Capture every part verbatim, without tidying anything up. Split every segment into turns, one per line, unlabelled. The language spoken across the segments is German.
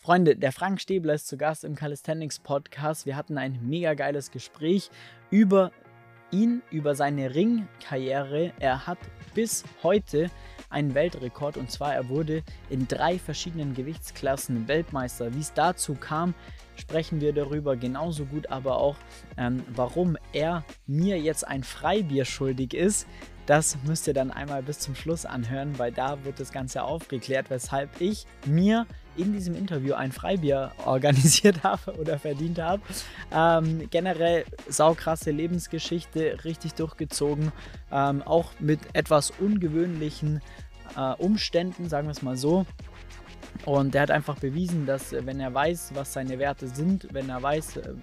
Freunde, der Frank Stäbler ist zu Gast im Calisthenics Podcast. Wir hatten ein mega geiles Gespräch über ihn, über seine Ringkarriere. Er hat bis heute einen Weltrekord, und zwar er wurde in drei verschiedenen Gewichtsklassen Weltmeister. Wie es dazu kam, sprechen wir darüber genauso gut, aber auch ähm, warum er mir jetzt ein Freibier schuldig ist. Das müsst ihr dann einmal bis zum Schluss anhören, weil da wird das Ganze aufgeklärt, weshalb ich mir in diesem Interview ein Freibier organisiert habe oder verdient habe. Ähm, generell saukrasse Lebensgeschichte, richtig durchgezogen, ähm, auch mit etwas ungewöhnlichen äh, Umständen, sagen wir es mal so. Und er hat einfach bewiesen, dass wenn er weiß, was seine Werte sind, wenn er weiß, äh,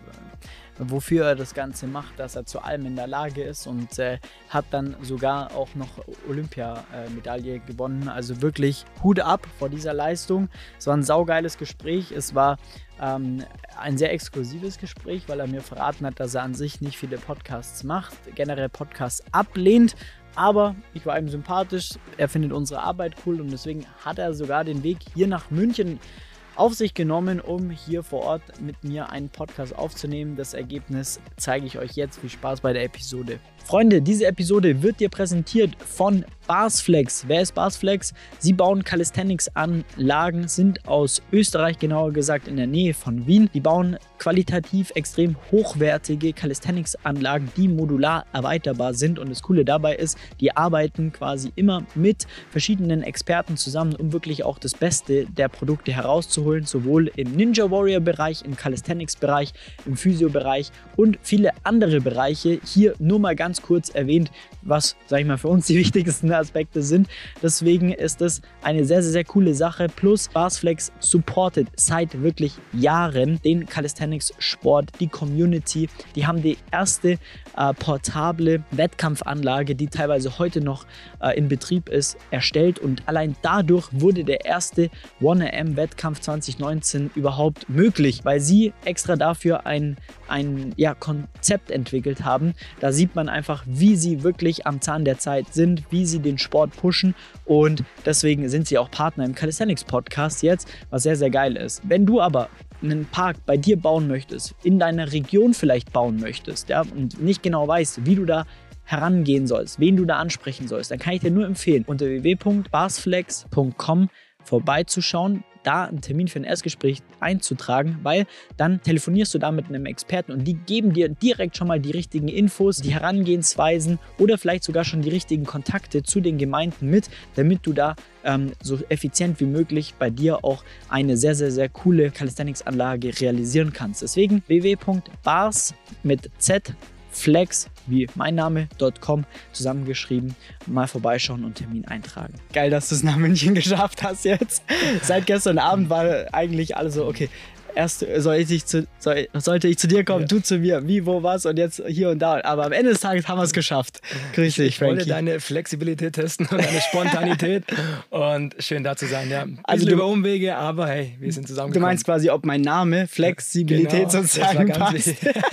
wofür er das Ganze macht, dass er zu allem in der Lage ist, und äh, hat dann sogar auch noch Olympiamedaille äh, gewonnen. Also wirklich Hut ab vor dieser Leistung. Es war ein saugeiles Gespräch. Es war ähm, ein sehr exklusives Gespräch, weil er mir verraten hat, dass er an sich nicht viele Podcasts macht, generell Podcasts ablehnt. Aber ich war ihm sympathisch, er findet unsere Arbeit cool, und deswegen hat er sogar den Weg hier nach München auf sich genommen, um hier vor Ort mit mir einen Podcast aufzunehmen. Das Ergebnis zeige ich euch jetzt. Viel Spaß bei der Episode. Freunde, diese Episode wird dir präsentiert von Barsflex. Wer ist Barsflex? Sie bauen Calisthenics-Anlagen, sind aus Österreich, genauer gesagt in der Nähe von Wien. Die bauen qualitativ extrem hochwertige Calisthenics-Anlagen, die modular erweiterbar sind. Und das Coole dabei ist, die arbeiten quasi immer mit verschiedenen Experten zusammen, um wirklich auch das Beste der Produkte herauszuholen, sowohl im Ninja Warrior-Bereich, im Calisthenics-Bereich, im Physio-Bereich und viele andere Bereiche. Hier nur mal ganz kurz erwähnt, was, sag ich mal, für uns die wichtigsten Aspekte sind. Deswegen ist es eine sehr, sehr, sehr coole Sache. Plus Barsflex supportet seit wirklich Jahren den Calisthenics-Sport, die Community. Die haben die erste äh, portable Wettkampfanlage, die teilweise heute noch äh, in Betrieb ist, erstellt, und allein dadurch wurde der erste one A M-Wettkampf zwanzig neunzehn überhaupt möglich, weil sie extra dafür ein, ein ja, Konzept entwickelt haben. Da sieht man einfach, wie sie wirklich am Zahn der Zeit sind, wie sie den Sport pushen, und deswegen sind sie auch Partner im Calisthenics Podcast jetzt, was sehr, sehr geil ist. Wenn du aber einen Park bei dir bauen möchtest, in deiner Region vielleicht bauen möchtest, ja, und nicht genau weißt, wie du da herangehen sollst, wen du da ansprechen sollst, dann kann ich dir nur empfehlen, unter w w w punkt barsflex punkt com vorbeizuschauen, da einen Termin für ein Erstgespräch einzutragen, weil dann telefonierst du da mit einem Experten und die geben dir direkt schon mal die richtigen Infos, die Herangehensweisen oder vielleicht sogar schon die richtigen Kontakte zu den Gemeinden mit, damit du da ähm, so effizient wie möglich bei dir auch eine sehr, sehr, sehr coole Calisthenics-Anlage realisieren kannst. Deswegen w w w punkt bars mit z flex wie mein Name .com zusammengeschrieben, mal vorbeischauen und Termin eintragen. Geil, dass du es nach München geschafft hast jetzt. Seit gestern Abend war eigentlich alles so, okay, erst soll ich zu, soll, sollte ich zu dir kommen, ja. Du zu mir, wie, wo, was, und jetzt hier und da. Aber am Ende des Tages haben wir es geschafft. Grüß dich,
Ich wollte deine Flexibilität testen und deine Spontanität, und schön da zu sein. Ja. Ein
also du,
über Umwege, aber hey, wir sind zusammengekommen.
Du meinst quasi, ob mein Name Flexibilität genau, sozusagen passt.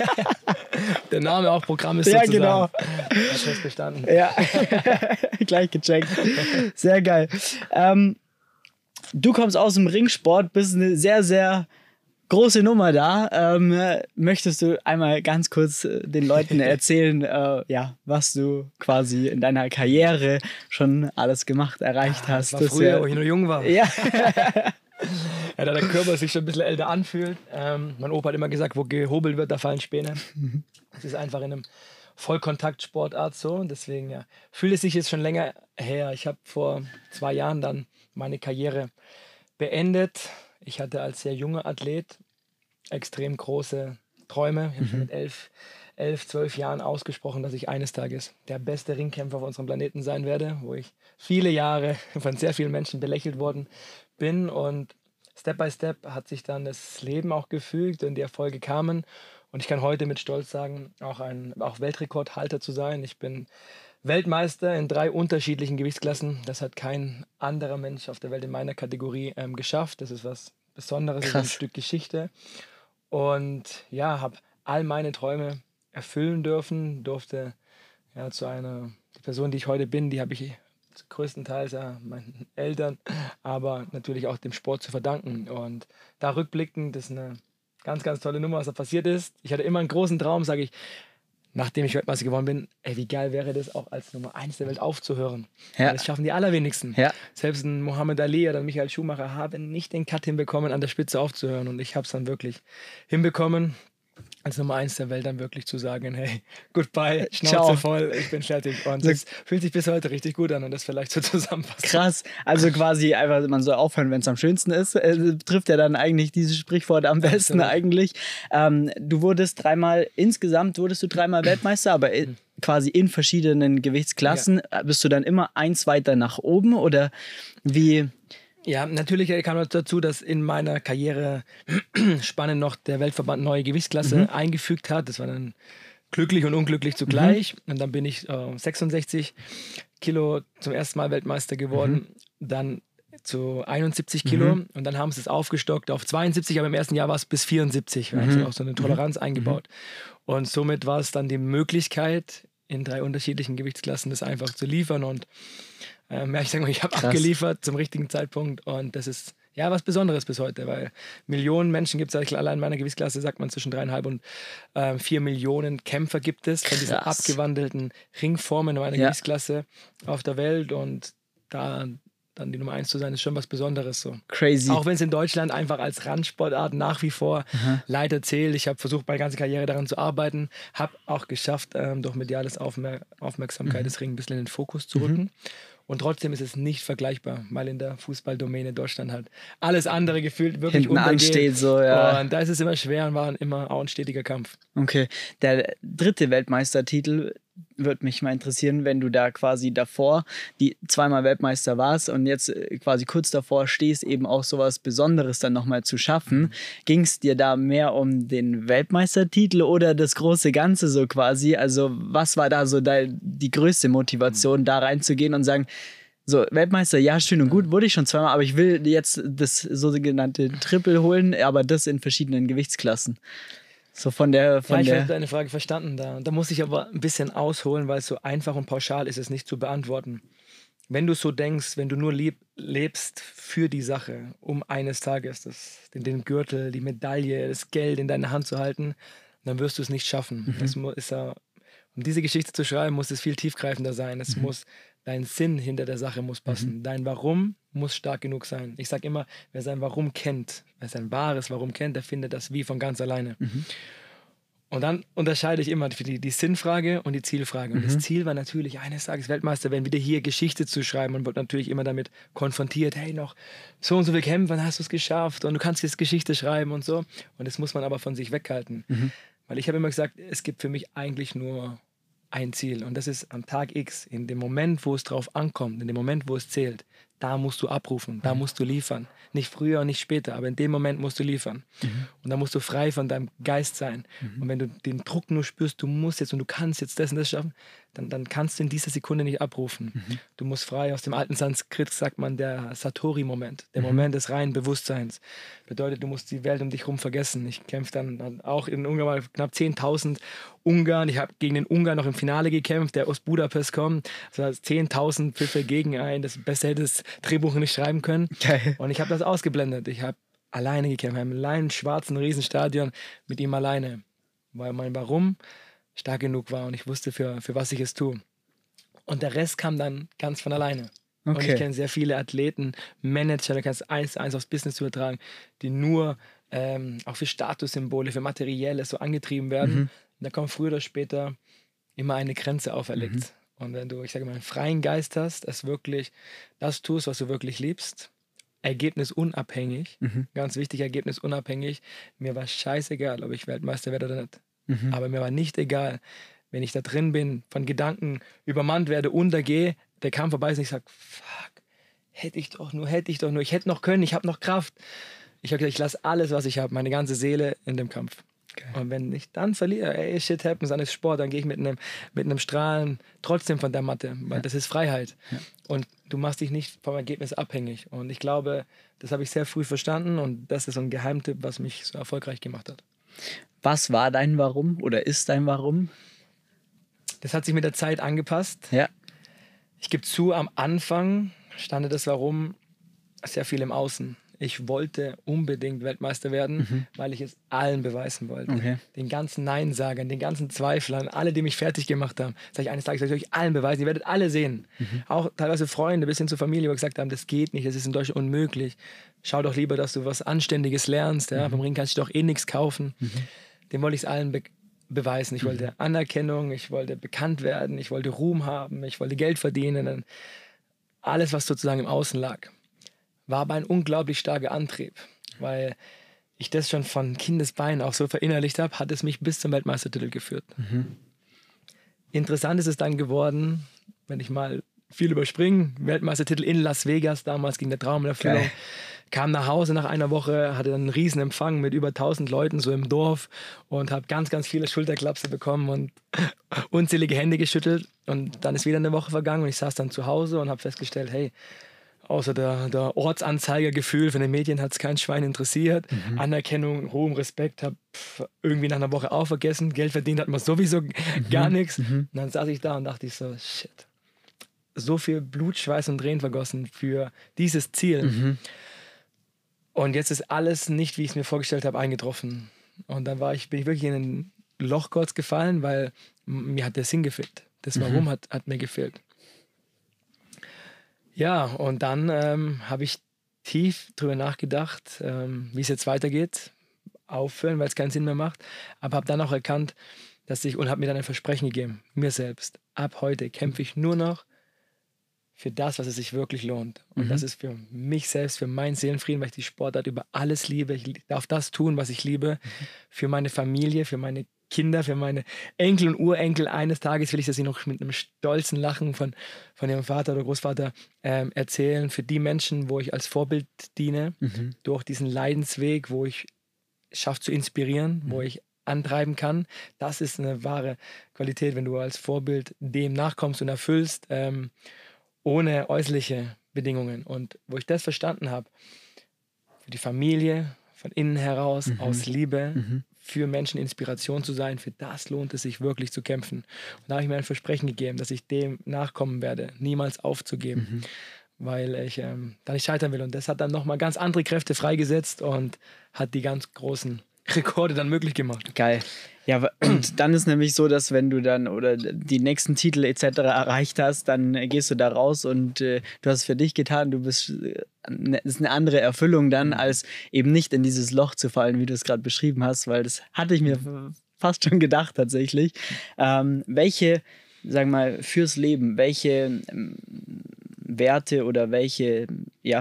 Der Name auch Programm ist
ja,
sozusagen.
Ja, genau.
Hat schon bestanden.
Ja, gleich gecheckt. Sehr geil. Ähm, du kommst aus dem Ringsport, bist eine sehr, sehr große Nummer da. Ähm, möchtest du einmal ganz kurz äh, den Leuten erzählen, äh, ja, was du quasi in deiner Karriere schon alles gemacht, erreicht
ah,
hast?
Das war früher, ja, wo ich noch jung war.
Ja.
Ja, da der Körper sich schon ein bisschen älter anfühlt. Ähm, mein Opa hat immer gesagt, wo gehobelt wird, da fallen Späne. Das ist einfach in einem Vollkontaktsportart so. Und deswegen ja, fühlt es sich jetzt schon länger her. Ich habe vor zwei Jahren dann meine Karriere beendet. Ich hatte als sehr junger Athlet extrem große Träume. Ich habe schon mit elf, elf, zwölf Jahren ausgesprochen, dass ich eines Tages der beste Ringkämpfer auf unserem Planeten sein werde, wo ich viele Jahre von sehr vielen Menschen belächelt worden bin, und Step by Step hat sich dann das Leben auch gefügt und die Erfolge kamen, und ich kann heute mit Stolz sagen, auch ein auch Weltrekordhalter zu sein. Ich bin Weltmeister in drei unterschiedlichen Gewichtsklassen. Das hat kein anderer Mensch auf der Welt in meiner Kategorie ähm, geschafft. Das ist was Besonderes, das ist ein Stück Geschichte, und ja, habe all meine Träume erfüllen dürfen, durfte ja zu einer die Person, die ich heute bin, die habe ich größtenteils ja, meinen Eltern, aber natürlich auch dem Sport zu verdanken. Und da rückblickend, das ist eine ganz, ganz tolle Nummer, was da passiert ist. Ich hatte immer einen großen Traum, sage ich, nachdem ich Weltmeister geworden bin, ey, wie geil wäre das auch als Nummer eins der Welt aufzuhören.
Ja.
Das schaffen die allerwenigsten.
Ja.
Selbst ein Mohammed Ali oder ein Michael Schumacher haben nicht den Cut hinbekommen, an der Spitze aufzuhören. Und ich habe es dann wirklich hinbekommen, als Nummer eins der Welt dann wirklich zu sagen, hey, goodbye, Schnauze
Ciao.
voll, ich bin fertig. Und das fühlt sich bis heute richtig gut an und das vielleicht so zusammenpasst.
Krass, also quasi einfach, man soll aufhören, wenn es am schönsten ist, äh, trifft ja dann eigentlich dieses Sprichwort am besten. Absolut. Eigentlich. Ähm, du wurdest dreimal, insgesamt wurdest du dreimal Weltmeister, aber in, quasi in verschiedenen Gewichtsklassen. Ja. Bist du dann immer eins weiter nach oben oder wie...
Ja, natürlich kam noch dazu, dass in meiner Karriere spannend noch der Weltverband neue Gewichtsklasse mhm. eingefügt hat. Das war dann glücklich und unglücklich zugleich. Mhm. Und dann bin ich äh, sechsundsechzig Kilo zum ersten Mal Weltmeister geworden. Mhm. Dann zu einundsiebzig Kilo. Mhm. Und dann haben sie es aufgestockt auf zweiundsiebzig, aber im ersten Jahr war es bis vierundsiebzig. Wir mhm. haben auch so eine Toleranz mhm. eingebaut. Und somit war es dann die Möglichkeit, in drei unterschiedlichen Gewichtsklassen das einfach zu liefern. Und Ähm, ja, ich sag mal, ich habe abgeliefert zum richtigen Zeitpunkt und das ist ja was Besonderes bis heute, weil Millionen Menschen gibt es, allein in meiner Gewichtsklasse sagt man zwischen dreieinhalb und äh, vier Millionen Kämpfer gibt es von diesen abgewandelten Ringformen in meiner ja. Gewichtsklasse auf der Welt und da dann die Nummer eins zu sein, ist schon was Besonderes. So.
Crazy.
Auch wenn es in Deutschland einfach als Randsportart nach wie vor mhm. leider zählt. Ich habe versucht, meine ganze Karriere daran zu arbeiten, habe auch geschafft, ähm, durch mediales Aufmer Aufmerksamkeit mhm. das Ring ein bisschen in den Fokus zu rücken. Mhm. Und trotzdem ist es nicht vergleichbar, weil in der Fußballdomäne Deutschland halt alles andere gefühlt wirklich
hinten ansteht. So, ja.
Und da ist es immer schwer und war immer auch ein stetiger Kampf.
Okay, der dritte Weltmeistertitel würde mich mal interessieren, wenn du da quasi davor die zweimal Weltmeister warst und jetzt quasi kurz davor stehst, eben auch sowas Besonderes dann nochmal zu schaffen. Ging es dir da mehr um den Weltmeistertitel oder das große Ganze so quasi? Also was war da so dein, die größte Motivation, da reinzugehen und sagen, so, Weltmeister, ja, schön und gut, wurde ich schon zweimal, aber ich will jetzt das sogenannte Triple holen, aber das in verschiedenen Gewichtsklassen. So von der, von
ja, ich
der
habe deine Frage verstanden. Da. da muss ich aber ein bisschen ausholen, weil es so einfach und pauschal ist, es nicht zu beantworten. Wenn du so denkst, wenn du nur lieb, lebst für die Sache, um eines Tages das, den, den Gürtel, die Medaille, das Geld in deiner Hand zu halten, dann wirst du es nicht schaffen. Mhm. Das ist ja, um diese Geschichte zu schreiben, muss es viel tiefgreifender sein. Es mhm. muss, dein Sinn hinter der Sache muss passen. Mhm. Dein Warum muss stark genug sein. Ich sage immer, wer sein Warum kennt, wer sein wahres Warum kennt, der findet das Wie von ganz alleine. Mhm. Und dann unterscheide ich immer die, die Sinnfrage und die Zielfrage. Und mhm. das Ziel war natürlich, eines Tages Weltmeister werden, wieder hier Geschichte zu schreiben und wird natürlich immer damit konfrontiert, hey, noch so und so viel kämpfen, hast du es geschafft und du kannst jetzt Geschichte schreiben und so. Und das muss man aber von sich weghalten. Mhm. Weil ich habe immer gesagt, es gibt für mich eigentlich nur ein Ziel und das ist am Tag X, in dem Moment, wo es drauf ankommt, in dem Moment, wo es zählt, da musst du abrufen, da musst du liefern. Nicht früher und nicht später, aber in dem Moment musst du liefern. Mhm. Und da musst du frei von deinem Geist sein. Mhm. Und wenn du den Druck nur spürst, du musst jetzt und du kannst jetzt das und das schaffen, dann, dann kannst du in dieser Sekunde nicht abrufen. Mhm. Du musst frei, aus dem alten Sanskrit sagt man der Satori-Moment, der mhm. Moment des reinen Bewusstseins. Bedeutet, du musst die Welt um dich herum vergessen. Ich kämpfe dann, dann auch in Ungarn mal knapp zehntausend Ungarn. Ich habe gegen den Ungarn noch im Finale gekämpft, der aus Budapest kommt. Also zehntausend Pfiffe gegen einen. Das besser hätte das Drehbuch nicht schreiben können. Geil. Und ich habe das ausgeblendet. Ich habe alleine gekämpft, im kleinen, schwarzen Riesenstadion mit ihm alleine. Weil mein Warum stark genug war und ich wusste, für, für was ich es tue. Und der Rest kam dann ganz von alleine. Okay. Und ich kenne sehr viele Athleten, Manager, da kannst du eins zu eins aufs Business übertragen, die nur ähm, auch für Statussymbole, für Materielles so angetrieben werden. Mhm. Und da kommt früher oder später immer eine Grenze auferlegt. Mhm. Und wenn du, ich sage mal, einen freien Geist hast, es wirklich das tust, was du wirklich liebst, ergebnisunabhängig, mhm. ganz wichtig, ergebnisunabhängig, mir war scheißegal, ob ich Weltmeister werde oder nicht. Mhm. Aber mir war nicht egal, wenn ich da drin bin, von Gedanken übermannt werde, untergehe, der Kampf vorbei ist und ich sage, fuck, hätte ich doch nur, hätte ich doch nur, ich hätte noch können, ich habe noch Kraft. Ich habe gesagt, ich lasse alles, was ich habe, meine ganze Seele in dem Kampf. Okay. Und wenn ich dann verliere, ey, shit happens, dann ist Sport, dann gehe ich mit einem, mit einem Strahlen trotzdem von der Matte, weil ja. das ist Freiheit. Ja. Und du machst dich nicht vom Ergebnis abhängig. Und ich glaube, das habe ich sehr früh verstanden und das ist so ein Geheimtipp, was mich so erfolgreich gemacht hat.
Was war dein Warum oder ist dein Warum?
Das hat sich mit der Zeit angepasst.
Ja.
Ich gebe zu, am Anfang stand das Warum sehr viel im Außen. Ich wollte unbedingt Weltmeister werden, mhm. weil ich es allen beweisen wollte. Okay. Den ganzen Neinsagern, den ganzen Zweiflern, alle, die mich fertig gemacht haben. Sag ich eines Tages, soll ich euch allen beweisen, ihr werdet alle sehen. Mhm. Auch teilweise Freunde bis hin zur Familie, die gesagt haben, das geht nicht, das ist in Deutschland unmöglich. Schau doch lieber, dass du was Anständiges lernst. Ja? Mhm. Vom Ring kannst du doch eh nichts kaufen. Mhm. Dem wollte ich es allen be beweisen. Ich wollte Anerkennung, ich wollte bekannt werden, ich wollte Ruhm haben, ich wollte Geld verdienen. Alles, was sozusagen im Außen lag. War aber ein unglaublich starker Antrieb, weil ich das schon von Kindesbeinen auch so verinnerlicht habe, hat es mich bis zum Weltmeistertitel geführt. Mhm. Interessant ist es dann geworden, wenn ich mal viel überspringe, Weltmeistertitel in Las Vegas, damals ging der Traum in Erfüllung, okay. Kam nach Hause nach einer Woche, hatte dann einen riesen Empfang mit über tausend Leuten so im Dorf und habe ganz, ganz viele Schulterklapse bekommen und unzählige Hände geschüttelt und dann ist wieder eine Woche vergangen und ich saß dann zu Hause und habe festgestellt, hey, außer der, der Ortsanzeigergefühl von den Medien hat es kein Schwein interessiert. Mhm. Anerkennung, hohem Respekt, habe irgendwie nach einer Woche auch vergessen. Geld verdient hat man sowieso mhm. gar nichts. Mhm. Und dann saß ich da und dachte ich so, shit. So viel Blut, Schweiß und Tränen vergossen für dieses Ziel. Mhm. Und jetzt ist alles nicht, wie ich es mir vorgestellt habe, eingetroffen. Und dann war ich, bin ich wirklich in ein Loch kurz gefallen, weil mir hat der Sinn gefehlt. Das Warum mhm. hat, hat mir gefehlt. Ja, und dann ähm, habe ich tief drüber nachgedacht, ähm, wie es jetzt weitergeht. Aufhören, weil es keinen Sinn mehr macht. Aber habe dann auch erkannt, dass ich, und habe mir dann ein Versprechen gegeben, mir selbst. Ab heute kämpfe ich nur noch für das, was es sich wirklich lohnt. Und mhm. das ist für mich selbst, für meinen Seelenfrieden, weil ich die Sportart über alles liebe. Ich darf das tun, was ich liebe. Mhm. Für meine Familie, für meine Kinder, für meine Enkel und Urenkel. Eines Tages will ich, dass sie noch mit einem stolzen Lachen von, von ihrem Vater oder Großvater ähm, erzählen. Für die Menschen, wo ich als Vorbild diene, mhm. durch diesen Leidensweg, wo ich schaffe zu inspirieren, mhm. wo ich antreiben kann. Das ist eine wahre Qualität, wenn du als Vorbild dem nachkommst und erfüllst, ähm, ohne äußerliche Bedingungen. Und wo ich das verstanden habe, für die Familie, von innen heraus, mhm. aus Liebe, mhm. für Menschen Inspiration zu sein, für das lohnt es sich wirklich zu kämpfen. Und da habe ich mir ein Versprechen gegeben, dass ich dem nachkommen werde, niemals aufzugeben, mhm. weil ich ähm, da nicht scheitern will. Und das hat dann nochmal ganz andere Kräfte freigesetzt und hat die ganz großen Rekorde dann möglich gemacht.
Geil. Ja, und dann ist nämlich so, dass wenn du dann oder die nächsten Titel et cetera erreicht hast, dann gehst du da raus und äh, du hast es für dich getan, du bist, äh, ne, ist eine andere Erfüllung dann, als eben nicht in dieses Loch zu fallen, wie du es gerade beschrieben hast, weil das hatte ich mir fast schon gedacht tatsächlich. Ähm, welche, sagen wir mal, fürs Leben, welche ähm, Werte oder welche, ja,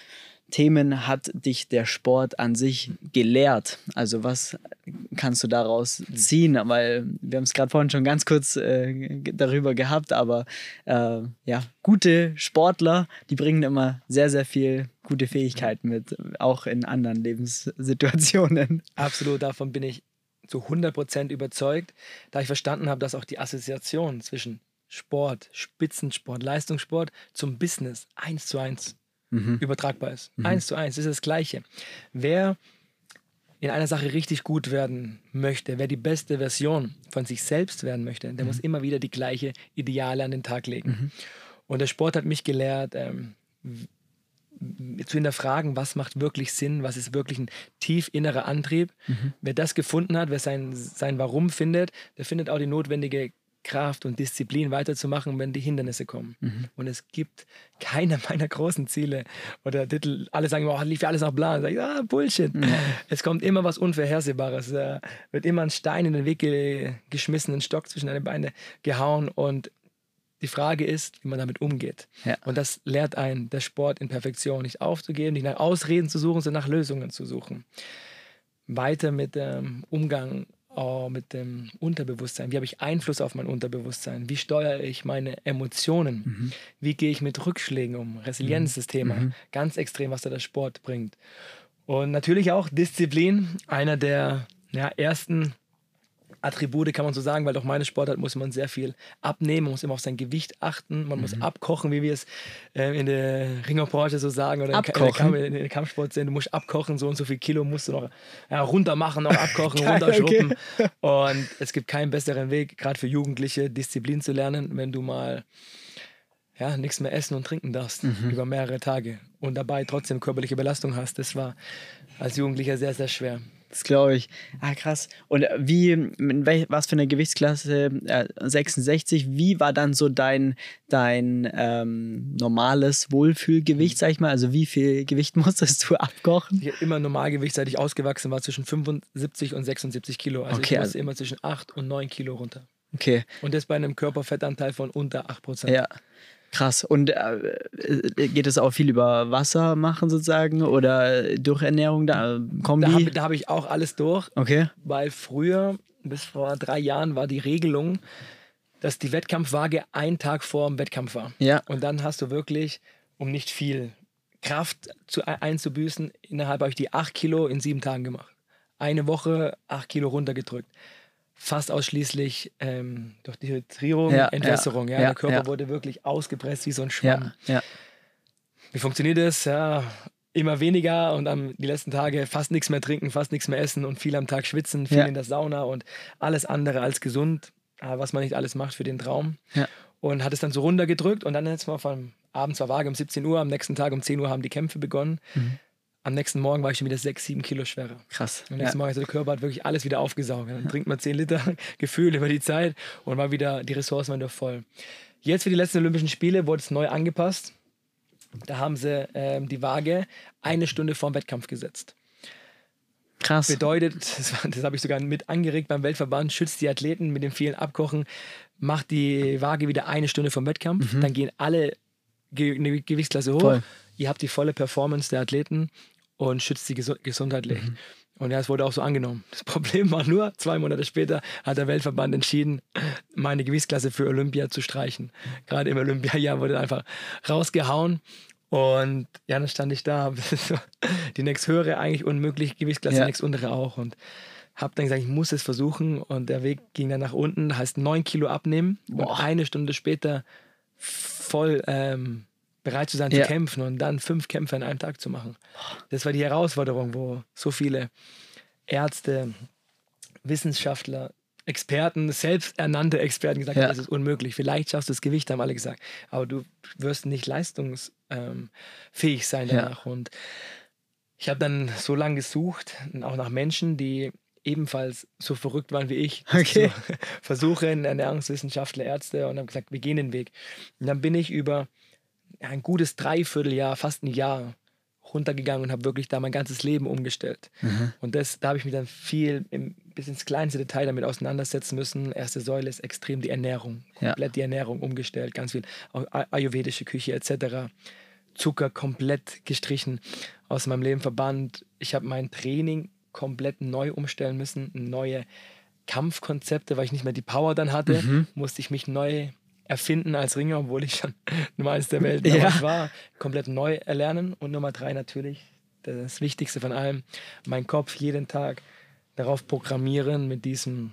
Themen hat dich der Sport an sich gelehrt? Also was kannst du daraus ziehen? Weil wir haben es gerade vorhin schon ganz kurz äh, darüber gehabt, aber äh, ja, gute Sportler, die bringen immer sehr, sehr viel gute Fähigkeiten mit, auch in anderen Lebenssituationen.
Absolut, davon bin ich zu hundert Prozent überzeugt, da ich verstanden habe, dass auch die Assoziation zwischen Sport, Spitzensport, Leistungssport zum Business eins zu eins Mhm. übertragbar ist. Mhm. Eins zu eins ist das Gleiche. Wer in einer Sache richtig gut werden möchte, wer die beste Version von sich selbst werden möchte, der mhm. muss immer wieder die gleiche Ideale an den Tag legen. Mhm. Und der Sport hat mich gelehrt, ähm, zu hinterfragen, was macht wirklich Sinn, was ist wirklich ein tief innerer Antrieb. Mhm. Wer das gefunden hat, wer sein, sein Warum findet, der findet auch die notwendige Kraft und Disziplin weiterzumachen, wenn die Hindernisse kommen. Mhm. Und es gibt keine meiner großen Ziele oder Titel, alle sagen, oh, lief ja alles nach Plan. Sag ich, ah, Bullshit. Mhm. Es kommt immer was Unvorhersehbares. Es wird immer ein Stein in den Weg ge geschmissen, ein Stock zwischen deine Beine gehauen und die Frage ist, wie man damit umgeht. Ja. Und das lehrt einen, der Sport in Perfektion nicht aufzugeben, nicht nach Ausreden zu suchen, sondern nach Lösungen zu suchen. Weiter mit dem Umgang Oh, mit dem Unterbewusstsein. Wie habe ich Einfluss auf mein Unterbewusstsein? Wie steuere ich meine Emotionen? Mhm. Wie gehe ich mit Rückschlägen um? Resilienz ist das Thema. Mhm. Ganz extrem, was da der Sport bringt. Und natürlich auch Disziplin. Einer der ja, ersten Attribute, kann man so sagen, weil durch meine Sportart muss man sehr viel abnehmen, man muss immer auf sein Gewicht achten, man mhm. muss abkochen, wie wir es äh, in der Ringerbranche so sagen oder
abkochen.
in der Kampfsport sind. Du musst abkochen, so und so viel Kilo musst du noch ja, runter machen, noch abkochen, runterschruppen. Okay. Und es gibt keinen besseren Weg, gerade für Jugendliche, Disziplin zu lernen, wenn du mal ja, nichts mehr essen und trinken darfst
Mhm.
über mehrere Tage und dabei trotzdem körperliche Belastung hast. Das war als Jugendlicher sehr, sehr schwer.
Das glaube ich. Ah, krass. Und wie, in welch, was für eine Gewichtsklasse, äh, sechsundsechzig, wie war dann so dein, dein ähm, normales Wohlfühlgewicht, sag ich mal? Also wie viel Gewicht musstest du abkochen?
Ich habe immer Normalgewicht, seit ich ausgewachsen war, zwischen fünfundsiebzig und sechsundsiebzig Kilo. Also
Okay,
ich musste
also-
immer zwischen acht und neun Kilo runter.
Okay,
Und das bei einem Körperfettanteil von unter acht Prozent.
ja. Krass. Und äh, geht es auch viel über Wasser machen sozusagen oder durch Ernährung da? Kombi?
Da habe da hab ich auch alles durch,
Okay.
weil früher, bis vor drei Jahren, war die Regelung, dass die Wettkampfwaage ein Tag vor dem Wettkampf war.
Ja.
Und dann hast du wirklich, um nicht viel Kraft zu, einzubüßen, innerhalb habe ich die acht Kilo in sieben Tagen gemacht. Eine Woche acht Kilo runtergedrückt. Fast ausschließlich ähm, durch Dehydrierung,
Ja,
Entwässerung.
ja,
Ja,
ja,
der Körper
ja.
wurde wirklich ausgepresst wie so ein Schwamm.
Ja, ja.
Wie funktioniert das? Ja, immer weniger und am, die letzten Tage fast nichts mehr trinken, fast nichts mehr essen und viel am Tag schwitzen, viel
Ja.
in der Sauna und alles andere als gesund, äh, was man nicht alles macht für den Traum.
Ja.
Und hat es dann so runtergedrückt und dann jetzt mal von abends war Waage um siebzehn Uhr, am nächsten Tag um zehn Uhr haben die Kämpfe begonnen.
Mhm.
Am nächsten Morgen war ich schon wieder sechs, sieben Kilo schwerer.
Krass.
Am
Ja.
nächsten Morgen hat der Körper hat wirklich alles wieder aufgesaugt. Dann trinkt man zehn Liter Gefühl über die Zeit und war wieder, die Ressourcen waren wieder voll. Jetzt für die letzten Olympischen Spiele wurde es neu angepasst. Da haben sie ähm, die Waage eine Stunde vor dem Wettkampf gesetzt.
Krass.
Bedeutet, das, war- das habe ich sogar mit angeregt beim Weltverband, schützt die Athleten mit dem vielen Abkochen, macht die Waage wieder eine Stunde vom Wettkampf, dann gehen alle Ge eine Gewichtsklasse hoch,
Voll.
ihr habt die volle Performance der Athleten und schützt sie gesu gesundheitlich. Und ja, es wurde auch so angenommen. Das Problem war nur, zwei Monate später hat der Weltverband entschieden, meine Gewichtsklasse für Olympia zu streichen. Gerade im Olympiajahr wurde einfach rausgehauen. Und ja, dann stand ich da, die nächst höhere eigentlich unmöglich, Gewichtsklasse,
Ja.
die nächst untere auch. Und habe dann gesagt, ich muss es versuchen. Und der Weg ging dann nach unten, heißt neun Kilo abnehmen.
Boah.
Und eine Stunde später voll ähm, bereit zu sein
Ja.
zu kämpfen und dann fünf Kämpfe an einem Tag zu machen. Das war die Herausforderung, wo so viele Ärzte, Wissenschaftler, Experten, selbsternannte Experten gesagt
Ja.
haben, das ist unmöglich. Vielleicht schaffst du das Gewicht, haben alle gesagt. Aber du wirst nicht leistungsfähig sein
Ja.
danach. Und ich habe dann so lange gesucht, auch nach Menschen, die ebenfalls so verrückt waren wie ich.
Okay.
So Versuche, Ernährungswissenschaftler, Ärzte und habe gesagt, wir gehen den Weg. Und dann bin ich über ein gutes Dreivierteljahr, fast ein Jahr runtergegangen und habe wirklich da mein ganzes Leben umgestellt.
Mhm.
Und das, da habe ich mich dann viel im, bis ins kleinste Detail damit auseinandersetzen müssen. Erste Säule ist extrem die Ernährung.
Ja.
Komplett die Ernährung umgestellt, ganz viel auch ay- ayurvedische Küche et cetera. Zucker komplett gestrichen, aus meinem Leben verbannt. Ich habe mein Training komplett neu umstellen müssen, neue Kampfkonzepte, weil ich nicht mehr die Power dann hatte,
Mhm.
musste ich mich neu erfinden als Ringer, obwohl ich schon Nummer eins der Welt
Ja.
damals war, komplett neu erlernen. Und Nummer drei natürlich, das Wichtigste von allem, mein Kopf jeden Tag darauf programmieren, mit diesem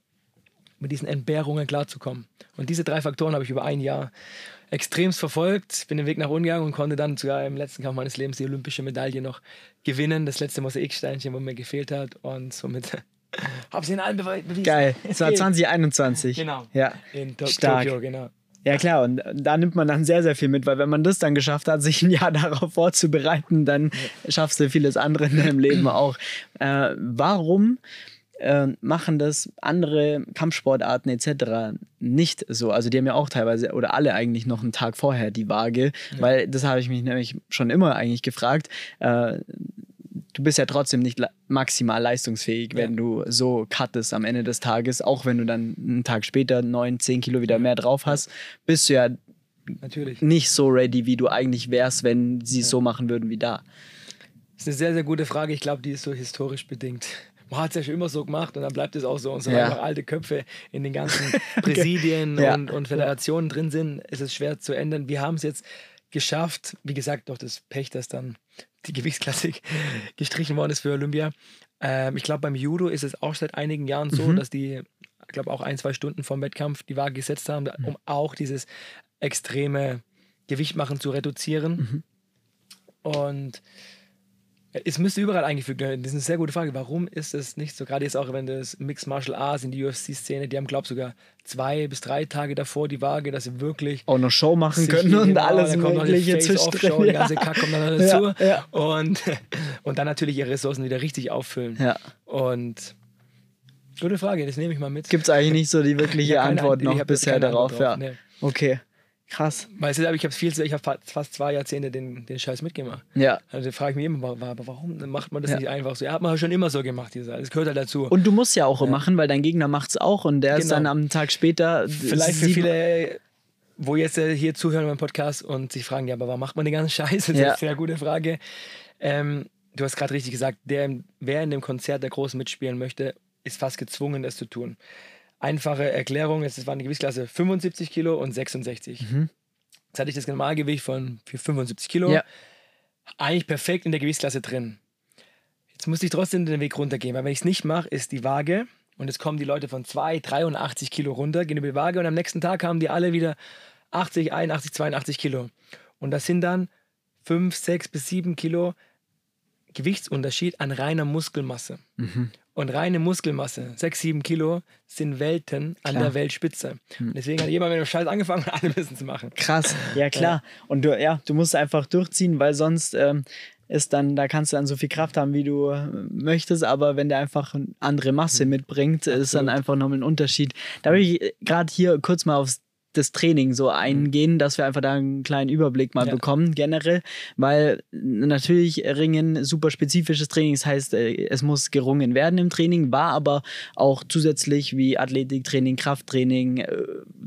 mit diesen Entbehrungen klarzukommen. Und diese drei Faktoren habe ich über ein Jahr extremst verfolgt, bin den Weg nach unten gegangen und konnte dann sogar im letzten Kampf meines Lebens die olympische Medaille noch gewinnen. Das letzte Mosaiksteinchen, wo mir gefehlt hat. Und somit habe ich in allen Bewe- bewiesen.
Geil. Es war
geht.
zwanzig einundzwanzig.
Genau.
Ja.
In to
Stark.
Tokio, genau.
Ja klar, und da nimmt man dann sehr, sehr viel mit, weil wenn man das dann geschafft hat, sich ein Jahr darauf vorzubereiten, dann schaffst du vieles andere in deinem Leben auch. Äh, warum äh, machen das andere Kampfsportarten et cetera nicht so? Also die haben ja auch teilweise, oder alle eigentlich noch einen Tag vorher die Waage, weil das habe ich mich nämlich schon immer eigentlich gefragt. Äh, du bist ja trotzdem nicht le- maximal leistungsfähig, wenn
Ja.
du so cuttest am Ende des Tages, auch wenn du dann einen Tag später neun, zehn Kilo wieder mehr drauf hast, bist du ja
Natürlich.
nicht so ready, wie du eigentlich wärst, wenn sie es so machen würden wie da.
Das ist eine sehr, sehr gute Frage. Ich glaube, die ist so historisch bedingt. Man hat es ja schon immer so gemacht und dann bleibt es auch so. Und solange
Ja.
noch alte Köpfe in den ganzen Präsidien
Ja.
und, und Föderationen drin sind, ist es schwer zu ändern. Wir haben es jetzt geschafft, wie gesagt, durch das Pech, dass dann die Gewichtsklasse gestrichen worden ist für Olympia. Ähm, ich glaube, beim Judo ist es auch seit einigen Jahren so,
Mhm.
dass die, ich glaube, auch ein, zwei Stunden vom Wettkampf die Waage gesetzt haben, um auch dieses extreme Gewichtmachen zu reduzieren.
Mhm.
Und Es müsste überall eingefügt werden. Das ist eine sehr gute Frage. Warum ist es nicht so? Gerade jetzt auch, wenn das Mixed Martial Arts in die U F C-Szene, die haben, glaube ich, sogar zwei bis drei Tage davor die Waage, dass sie wirklich
auch noch Show machen können und
genau,
alles
dann kommt
Mögliche
noch die Face-Off-Show,
ja.
der ganze Kack kommt dann dazu.
Ja, ja.
Und, und dann natürlich ihre Ressourcen wieder richtig auffüllen.
Ja.
Und gute Frage, das nehme ich mal mit.
Gibt es eigentlich nicht so die wirkliche
Ja, keine,
Antwort noch
ich hab jetzt
bisher
keine
darauf?
Antwort drauf,
Ja.
nee.
Okay, krass.
Weil ich habe viel, ich habe fast zwei Jahrzehnte den, den Scheiß mitgemacht.
Ja.
Also da frage ich mich immer, aber warum macht man das
Ja.
nicht einfach so? Ja, hat man schon immer so gemacht, dieser. Das gehört halt dazu.
Und du musst ja auch
Ja.
machen, weil dein Gegner macht es auch und der ist
Genau.
dann am Tag später.
Vielleicht für
sieben-
viele, wo jetzt äh, hier zuhören beim Podcast und sich fragen, ja, aber warum macht man den ganzen Scheiß? Das ist
Ja.
eine sehr gute Frage. Ähm, du hast gerade richtig gesagt, der, wer in dem Konzert der Großen mitspielen möchte, ist fast gezwungen, das zu tun. Einfache Erklärung, es war eine Gewichtsklasse fünfundsiebzig Kilo und sechsundsechzig.
Mhm.
Jetzt hatte ich das Normalgewicht von fünfundsiebzig Kilo.
Ja.
Eigentlich perfekt in der Gewichtsklasse drin. Jetzt musste ich trotzdem den Weg runtergehen, weil wenn ich es nicht mache, ist die Waage und jetzt kommen die Leute von zwei, dreiundachtzig Kilo runter, gehen über die Waage und am nächsten Tag haben die alle wieder achtzig, einundachtzig, zweiundachtzig Kilo. Und das sind dann fünf, sechs bis sieben Kilo Gewichtsunterschied an reiner Muskelmasse.
Mhm.
Und reine Muskelmasse, sechs, sieben Kilo, sind Welten an
Klar.
der Weltspitze. Und deswegen hat jemand mit dem Scheiß angefangen und alle müssen es machen.
Krass, ja klar. Und du, ja, du musst einfach durchziehen, weil sonst ähm, ist dann, da kannst du dann so viel Kraft haben, wie du äh, möchtest, aber wenn der einfach eine andere Masse mitbringt, ist dann einfach nochmal ein Unterschied. Da will ich gerade hier kurz mal aufs das Training so eingehen, dass wir einfach da einen kleinen Überblick mal
Ja.
bekommen, generell, weil natürlich Ringen super spezifisches Training, das heißt, äh, es muss gerungen werden im Training, war aber auch zusätzlich wie Athletiktraining, Krafttraining. Äh,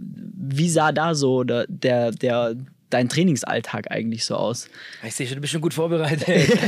wie sah da so der, der, der dein Trainingsalltag eigentlich so aus?
Ich sehe schon, du bist schon gut vorbereitet.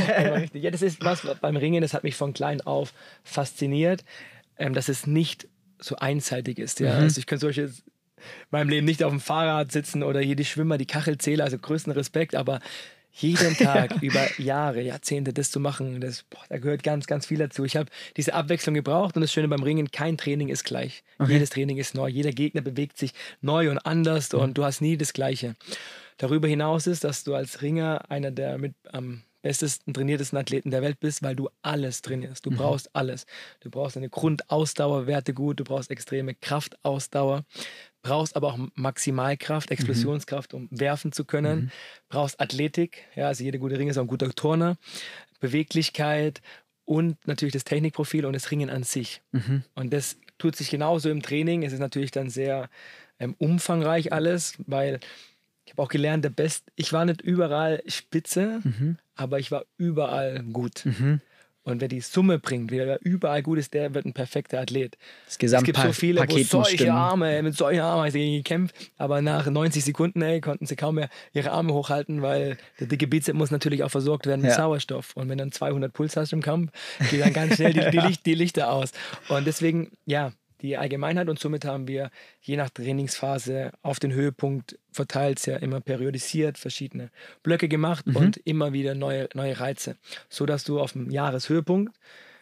Ja, das ist was beim Ringen, das hat mich von klein auf fasziniert, ähm, dass es nicht so einseitig ist. Ja?
Mhm.
Also ich könnte zum Beispiel jetzt in meinem Leben nicht auf dem Fahrrad sitzen oder hier die Schwimmer, die Kachelzähler, also größten Respekt, aber jeden Tag über Jahre, Jahrzehnte das zu machen, das, boah, da gehört ganz, ganz viel dazu. Ich habe diese Abwechslung gebraucht und das Schöne beim Ringen, kein Training ist gleich.
Okay.
Jedes Training ist neu, jeder Gegner bewegt sich neu und anders
Mhm.
und du hast nie das Gleiche. Darüber hinaus ist, dass du als Ringer einer der mit am bestesten trainiertesten Athleten der Welt bist, weil du alles trainierst. Du
Mhm.
brauchst alles. Du brauchst eine Grundausdauerwerte gut, du brauchst extreme Kraftausdauer, brauchst aber auch Maximalkraft, Explosionskraft, um werfen zu können,
Mhm.
brauchst Athletik, ja, also jeder gute Ringer ist auch ein guter Turner, Beweglichkeit und natürlich das Technikprofil und das Ringen an sich.
Mhm.
Und das tut sich genauso im Training. Es ist natürlich dann sehr ähm, umfangreich alles, weil ich habe auch gelernt, der Best, ich war nicht überall spitze,
Mhm.
aber ich war überall gut.
Mhm.
Und wer die Summe bringt, wer überall gut ist, der wird ein perfekter Athlet.
Das
Es gibt so
Gesamtpaket
viele, wo
muss
solche
stimmen.
Arme, mit solchen Armen haben sie gekämpft, aber nach neunzig Sekunden ey, konnten sie kaum mehr ihre Arme hochhalten, weil der dicke Bizeps muss natürlich auch versorgt werden mit
Ja.
Sauerstoff. Und wenn du dann zweihundert Puls hast im Kampf, geht dann ganz schnell die, die, Licht, die Lichter aus. Und deswegen, ja, die Allgemeinheit und somit haben wir je nach Trainingsphase auf den Höhepunkt verteilt, sehr immer periodisiert, verschiedene Blöcke gemacht
Mhm.
und immer wieder neue, neue Reize, sodass du auf dem Jahreshöhepunkt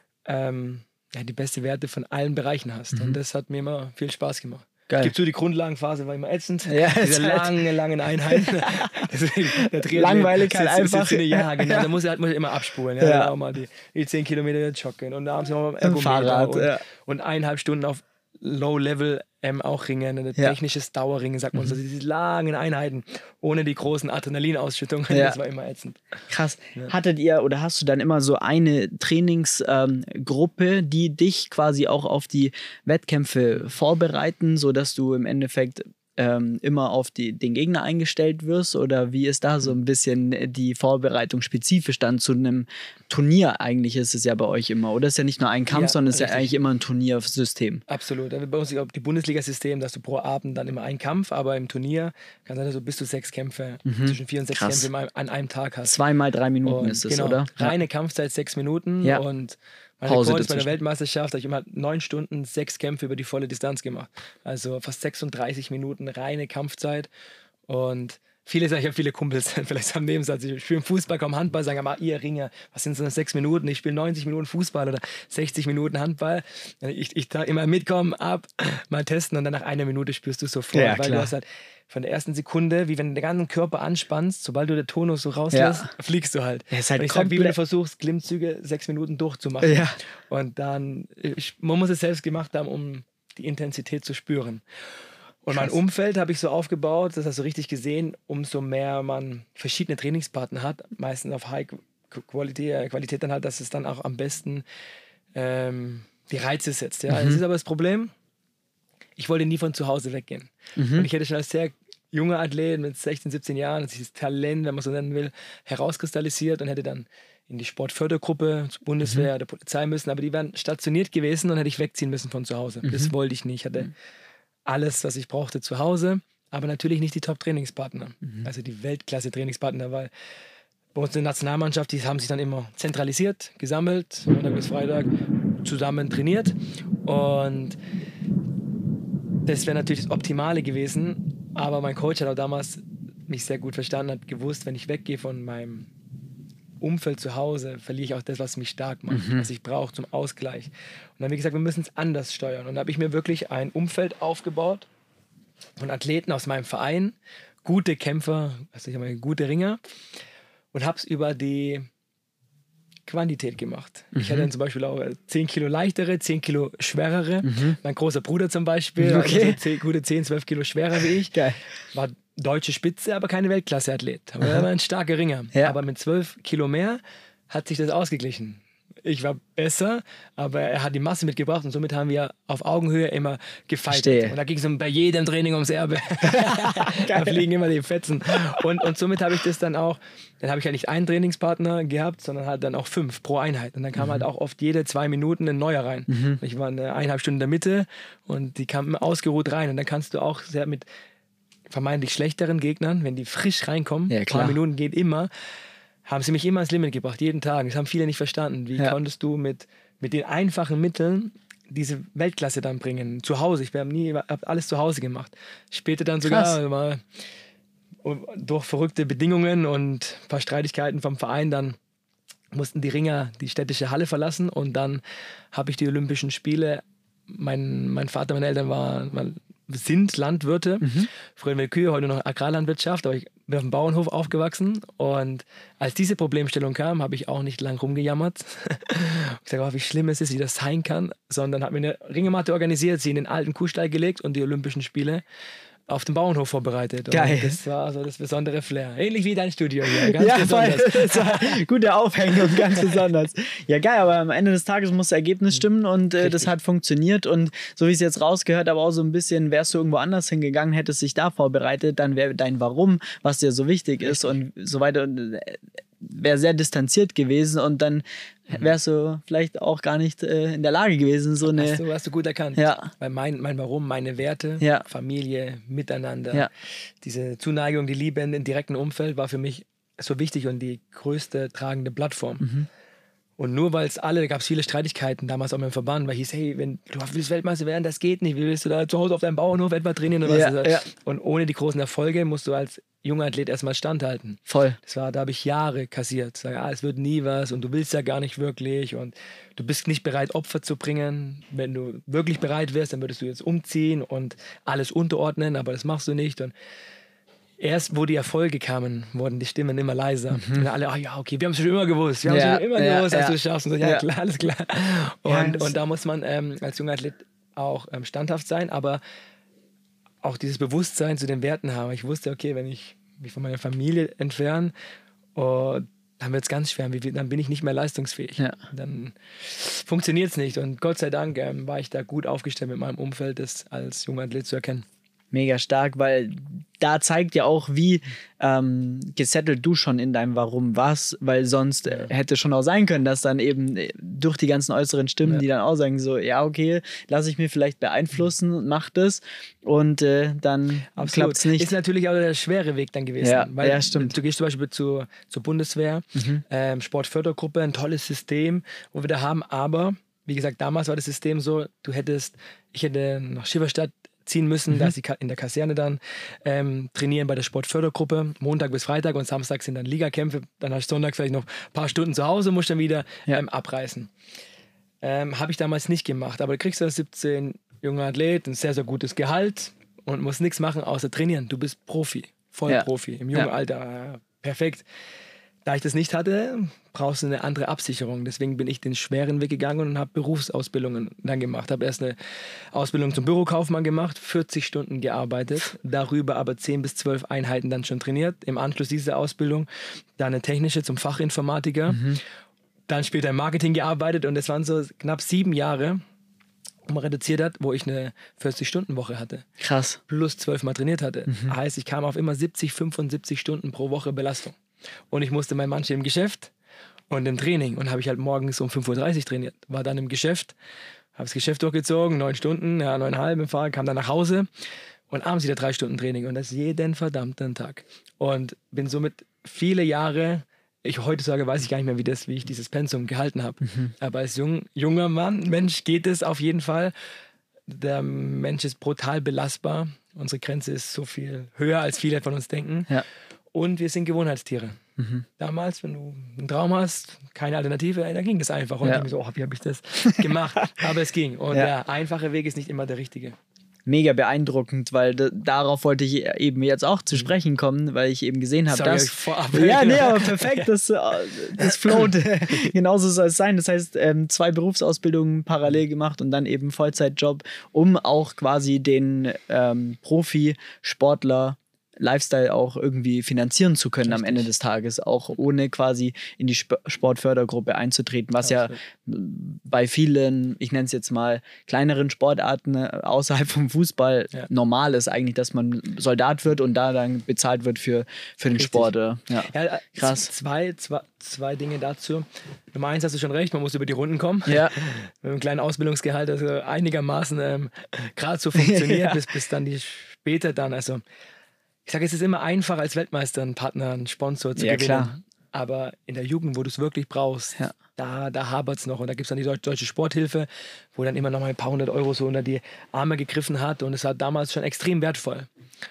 ähm, ja, die beste Werte von allen Bereichen hast.
Mhm.
Und das hat mir immer viel Spaß gemacht.
Geil.
Gibt so die Grundlagenphase, war immer ätzend.
Ja,
Diese
ist halt-
langen, langen Einheiten. Deswegen, der Triathlet
Langweilig halt
sitzt- sitzt
einfach.
in der- Ja, genau. Da muss er halt muss er immer abspulen. Ja,
Ja.
Dann auch mal die, die zehn Kilometer joggen und abends noch mal
Im
Ergometer
Fahrrad,
und,
ja.
und eineinhalb Stunden auf Low-Level ähm, auch ringen, ein
Ja.
technisches Dauerringen, sagt man so, diese langen Einheiten ohne die großen Adrenalinausschüttungen,
Ja.
das war immer ätzend.
Krass. Hattet ihr oder hast du dann immer so eine Trainingsgruppe, die dich quasi auch auf die Wettkämpfe vorbereiten, sodass du im Endeffekt ähm, immer auf die, den Gegner eingestellt wirst? Oder wie ist da so ein bisschen die Vorbereitung spezifisch dann zu einem Turnier? Eigentlich ist es ja bei euch immer, oder? Es ist ja nicht nur ein Kampf,
Ja,
sondern es ist ja
richtig.
eigentlich immer ein Turniersystem.
Absolut. Bei uns ist auch die Bundesliga-System, dass du pro Abend dann immer einen Kampf, aber im Turnier kann sein, dass du bis zu sechs Kämpfe, zwischen vier und sechs
Krass.
Kämpfe im- an einem Tag hast.
Zweimal drei Minuten
Und
ist es,
genau,
oder?
Reine Kampfzeit sechs Minuten
Ja.
und mein
Pause
Rekord ist bei der
dazwischen.
Weltmeisterschaft, habe ich immer neun Stunden, sechs Kämpfe über die volle Distanz gemacht. Also fast sechsunddreißig Minuten reine Kampfzeit und viele sagen, ich habe viele Kumpels, vielleicht am Nebensatz, ich spiele Fußball, kaum Handball, sagen aber, ihr Ringer, was sind so sechs Minuten? Ich spiele neunzig Minuten Fußball oder sechzig Minuten Handball. Ich, ich da immer mitkommen, ab, mal testen und dann nach einer Minute spürst du es sofort.
Ja,
weil
klar.
du hast halt von der ersten Sekunde, wie wenn du den ganzen Körper anspannst, sobald du den Tonus so rauslässt,
Ja.
fliegst du halt.
Ja, ist halt
und ich sag, wie wenn du
komplett-
versuchst, Klimmzüge sechs Minuten durchzumachen.
Ja.
Und dann, ich, man muss es selbst gemacht haben, um die Intensität zu spüren. Und mein
Krass.
Umfeld habe ich so aufgebaut, das hast du richtig gesehen, umso mehr man verschiedene Trainingspartner hat, meistens auf High Qualität, Qualität dann halt, dass es dann auch am besten ähm, die Reize setzt. Ja?
Mhm.
Das ist aber das Problem, ich wollte nie von zu Hause weggehen.
Mhm.
Und ich hätte schon als sehr junger Athlet mit sechzehn, siebzehn Jahren dieses Talent, wenn man so nennen will, herauskristallisiert und hätte dann in die Sportfördergruppe, zur Bundeswehr,
Mhm.
der Polizei müssen, aber die wären stationiert gewesen und hätte ich wegziehen müssen von zu Hause.
Mhm.
Das wollte ich nicht. Ich hatte alles, was ich brauchte zu Hause, aber natürlich nicht die Top-Trainingspartner,
Mhm.
also die Weltklasse-Trainingspartner, weil bei uns in der Nationalmannschaft, die haben sich dann immer zentralisiert, gesammelt, Montag bis Freitag, zusammen trainiert und das wäre natürlich das Optimale gewesen, aber mein Coach hat auch damals mich sehr gut verstanden, hat gewusst, wenn ich weggehe von meinem Umfeld zu Hause, verliere ich auch das, was mich stark macht,
Mhm.
was ich brauche zum Ausgleich. Und dann habe ich gesagt, wir müssen es anders steuern. Und dann habe ich mir wirklich ein Umfeld aufgebaut von Athleten aus meinem Verein, gute Kämpfer, also ich meine, gute Ringer und habe es über die Quantität gemacht. Ich hatte dann zum Beispiel auch zehn Kilo leichtere, zehn Kilo schwerere.
Mhm.
Mein großer Bruder zum Beispiel,
Okay.
also zehn, gute zehn, zwölf Kilo schwerer wie ich.
Geil.
War deutsche Spitze, aber keine Weltklasse-Athlet. Aber er war ein starker Ringer.
Ja.
Aber mit zwölf Kilo mehr hat sich das ausgeglichen. Ich war besser, aber er hat die Masse mitgebracht und somit haben wir auf Augenhöhe immer gefeitet.
Verstehe.
Und da ging es um bei jedem Training ums Erbe. Da fliegen immer die Fetzen. Und, und somit habe ich das dann auch, dann habe ich ja nicht einen Trainingspartner gehabt, sondern halt dann auch fünf pro Einheit. Und dann kam halt auch oft jede zwei Minuten ein neuer rein.
Mhm.
Ich war eine eineinhalb Stunden in der Mitte und die kamen immer ausgeruht rein. Und dann kannst du auch sehr mit vermeintlich schlechteren Gegnern, wenn die frisch reinkommen,
Ja,
ein
klar.
paar Minuten geht immer, haben sie mich immer ans Limit gebracht, jeden Tag. Das haben viele nicht verstanden. Wie
Ja.
konntest du mit, mit den einfachen Mitteln diese Weltklasse dann bringen? Zu Hause. Ich habe nie hab alles zu Hause gemacht. Später dann sogar
Krass.
mal durch verrückte Bedingungen und ein paar Streitigkeiten vom Verein dann mussten die Ringer die städtische Halle verlassen und dann habe ich die Olympischen Spiele, mein, mein Vater, meine Eltern waren, waren, sind Landwirte,
Mhm.
früher mit Kühe, heute noch Agrarlandwirtschaft, aber ich bin auf dem Bauernhof aufgewachsen und als diese Problemstellung kam, habe ich auch nicht lang rumgejammert. Ich sage, oh, wie schlimm es ist, wie das sein kann, sondern habe mir eine Ringematte organisiert, sie in den alten Kuhstall gelegt und die Olympischen Spiele auf dem Bauernhof vorbereitet. Und
Geil.
das war so das besondere Flair. Ähnlich wie dein Studio hier, ganz
Ja,
besonders.
voll. Das war eine gute Aufhängung, ganz besonders. Ja, geil, aber am Ende des Tages muss das Ergebnis stimmen und äh, das
Richtig.
hat funktioniert. Und so wie ich es jetzt rausgehört habe, auch so ein bisschen, wärst du irgendwo anders hingegangen, hättest dich da vorbereitet, dann wäre dein Warum, was dir so wichtig ist und so weiter, und, äh, wäre sehr distanziert gewesen und dann wärst du vielleicht auch gar nicht äh, in der Lage gewesen, so eine.
Hast du, hast du gut erkannt.
Ja.
Weil mein, mein Warum, meine Werte,
Ja.
Familie, Miteinander,
Ja.
diese Zuneigung, die Liebe in dem direkten Umfeld war für mich so wichtig und die größte tragende Plattform.
Mhm.
Und nur weil es alle, da gab es viele Streitigkeiten damals auch mit dem Verband, weil hieß, hey, wenn du willst Weltmeister werden, das geht nicht. Wie willst du da zu Hause auf deinem Bauernhof etwa trainieren? Oder
Ja,
was?
ja.
Und ohne die großen Erfolge musst du als junger Athlet erstmal standhalten.
Voll.
Das war, da habe ich Jahre kassiert. Sag, ah, es wird nie was und du willst ja gar nicht wirklich und du bist nicht bereit, Opfer zu bringen. Wenn du wirklich bereit wärst, dann würdest du jetzt umziehen und alles unterordnen, aber das machst du nicht. Und erst, wo die Erfolge kamen, wurden die Stimmen immer leiser. Und alle, ah ja, okay, wir haben es schon immer gewusst. Wir haben es
Ja,
schon immer
ja,
gewusst, dass
ja.
du es schaffst. Und so, ja,
Ja.
klar, alles klar. Und,
Ja, das-
und da muss man ähm, als junger Athlet auch ähm, standhaft sein, aber auch dieses Bewusstsein zu den Werten haben. Ich wusste, okay, wenn ich mich von meiner Familie entferne, oh, dann wird es ganz schwer. Wie- Dann bin ich nicht mehr leistungsfähig.
Ja.
Dann funktioniert es nicht. Und Gott sei Dank ähm, war ich da gut aufgestellt mit meinem Umfeld, das als junger Athlet zu erkennen.
Mega stark, weil da zeigt ja auch, wie ähm, gesettelt du schon in deinem Warum warst, weil sonst äh, hätte schon auch sein können, dass dann eben äh, durch die ganzen äußeren Stimmen,
Ja.
die dann auch sagen so, ja okay, lasse ich mir vielleicht beeinflussen und mach das und äh, dann klappt es nicht.
Ist natürlich auch der schwere Weg dann gewesen.
Ja,
weil
ja, stimmt.
Du gehst zum Beispiel zur, zur Bundeswehr,
Mhm.
ähm, Sportfördergruppe, ein tolles System, wo wir da haben, aber wie gesagt, damals war das System so, du hättest, ich hätte nach Schifferstadt durchziehen müssen,
Mhm.
dass sie in der Kaserne dann ähm, trainieren bei der Sportfördergruppe, Montag bis Freitag und Samstag sind dann Ligakämpfe, dann hast du Sonntag vielleicht noch ein paar Stunden zu Hause, musst dann wieder
Ja.
ähm, abreißen. Ähm, Habe ich damals nicht gemacht, aber du kriegst als siebzehn junger Athlet ein sehr, sehr gutes Gehalt und musst nichts machen außer trainieren. Du bist Profi, Vollprofi, im jungen
Ja.
Alter, perfekt. Da ich das nicht hatte, brauchst du eine andere Absicherung. Deswegen bin ich den schweren Weg gegangen und habe Berufsausbildungen dann gemacht. Habe erst eine Ausbildung zum Bürokaufmann gemacht, vierzig Stunden gearbeitet, darüber aber zehn bis zwölf Einheiten dann schon trainiert. Im Anschluss dieser Ausbildung dann eine technische zum Fachinformatiker.
Mhm.
Dann später im Marketing gearbeitet und es waren so knapp sieben Jahre, wo man reduziert hat, wo ich eine vierzig-Stunden-Woche hatte.
Krass.
Plus zwölf Mal trainiert hatte.
Mhm.
Heißt, ich kam auf immer siebzig, fünfundsiebzig Stunden pro Woche Belastung. Und ich musste mein Manche im Geschäft und im Training. Und habe ich halt morgens um fünf Uhr dreißig trainiert. War dann im Geschäft, habe das Geschäft durchgezogen, neun Stunden, ja, neuneinhalb im Fahrrad, kam dann nach Hause und abends wieder drei Stunden Training. Und das jeden verdammten Tag. Und bin somit viele Jahre, ich heute sage, weiß ich gar nicht mehr, wie, das, wie ich dieses Pensum gehalten habe.
Mhm.
Aber als jung, junger Mann, Mensch, geht es auf jeden Fall. Der Mensch ist brutal belastbar. Unsere Grenze ist so viel höher, als viele von uns denken.
Ja.
Und wir sind Gewohnheitstiere.
Mhm.
Damals, wenn du einen Traum hast, keine Alternative, da ging das einfach. Und
Ja.
ich denke so, oh, wie habe ich das gemacht? Aber es ging. Und
Ja.
der einfache Weg ist nicht immer der richtige.
Mega beeindruckend, weil d- darauf wollte ich eben jetzt auch zu sprechen kommen, weil ich eben gesehen habe,
Sorry,
dass...
ich vorab.
Ja, nee, aber perfekt, das, äh, das float. Genauso soll es sein. Das heißt, ähm, zwei Berufsausbildungen parallel gemacht und dann eben Vollzeitjob, um auch quasi den ähm, Profisportler Lifestyle auch irgendwie finanzieren zu können am
Richtig.
Ende des Tages, auch ohne quasi in die Sp- Sportfördergruppe einzutreten, was
Absolut.
ja bei vielen, ich nenne es jetzt mal, kleineren Sportarten äh, außerhalb vom Fußball
Ja.
normal ist eigentlich, dass man Soldat wird und da dann bezahlt wird für, für den
Richtig.
Sport. äh, Ja.
Ja, äh,
Krass.
Zwei, zwei, zwei Dinge dazu. Nummer eins, hast du schon recht, man muss über die Runden kommen.
Ja.
Mit einem kleinen Ausbildungsgehalt, das also einigermaßen ähm, gerade so funktioniert,
Ja.
bis, bis dann die später dann, also ich sage, es ist immer einfacher als Weltmeister einen Partner, einen Sponsor zu
Ja,
gewinnen.
klar.
Aber in der Jugend, wo du es wirklich brauchst,
Ja.
da, da hapert es noch. Und da gibt es dann die Deu- deutsche Sporthilfe, wo dann immer noch mal ein paar hundert Euro so unter die Arme gegriffen hat. Und es war damals schon extrem wertvoll.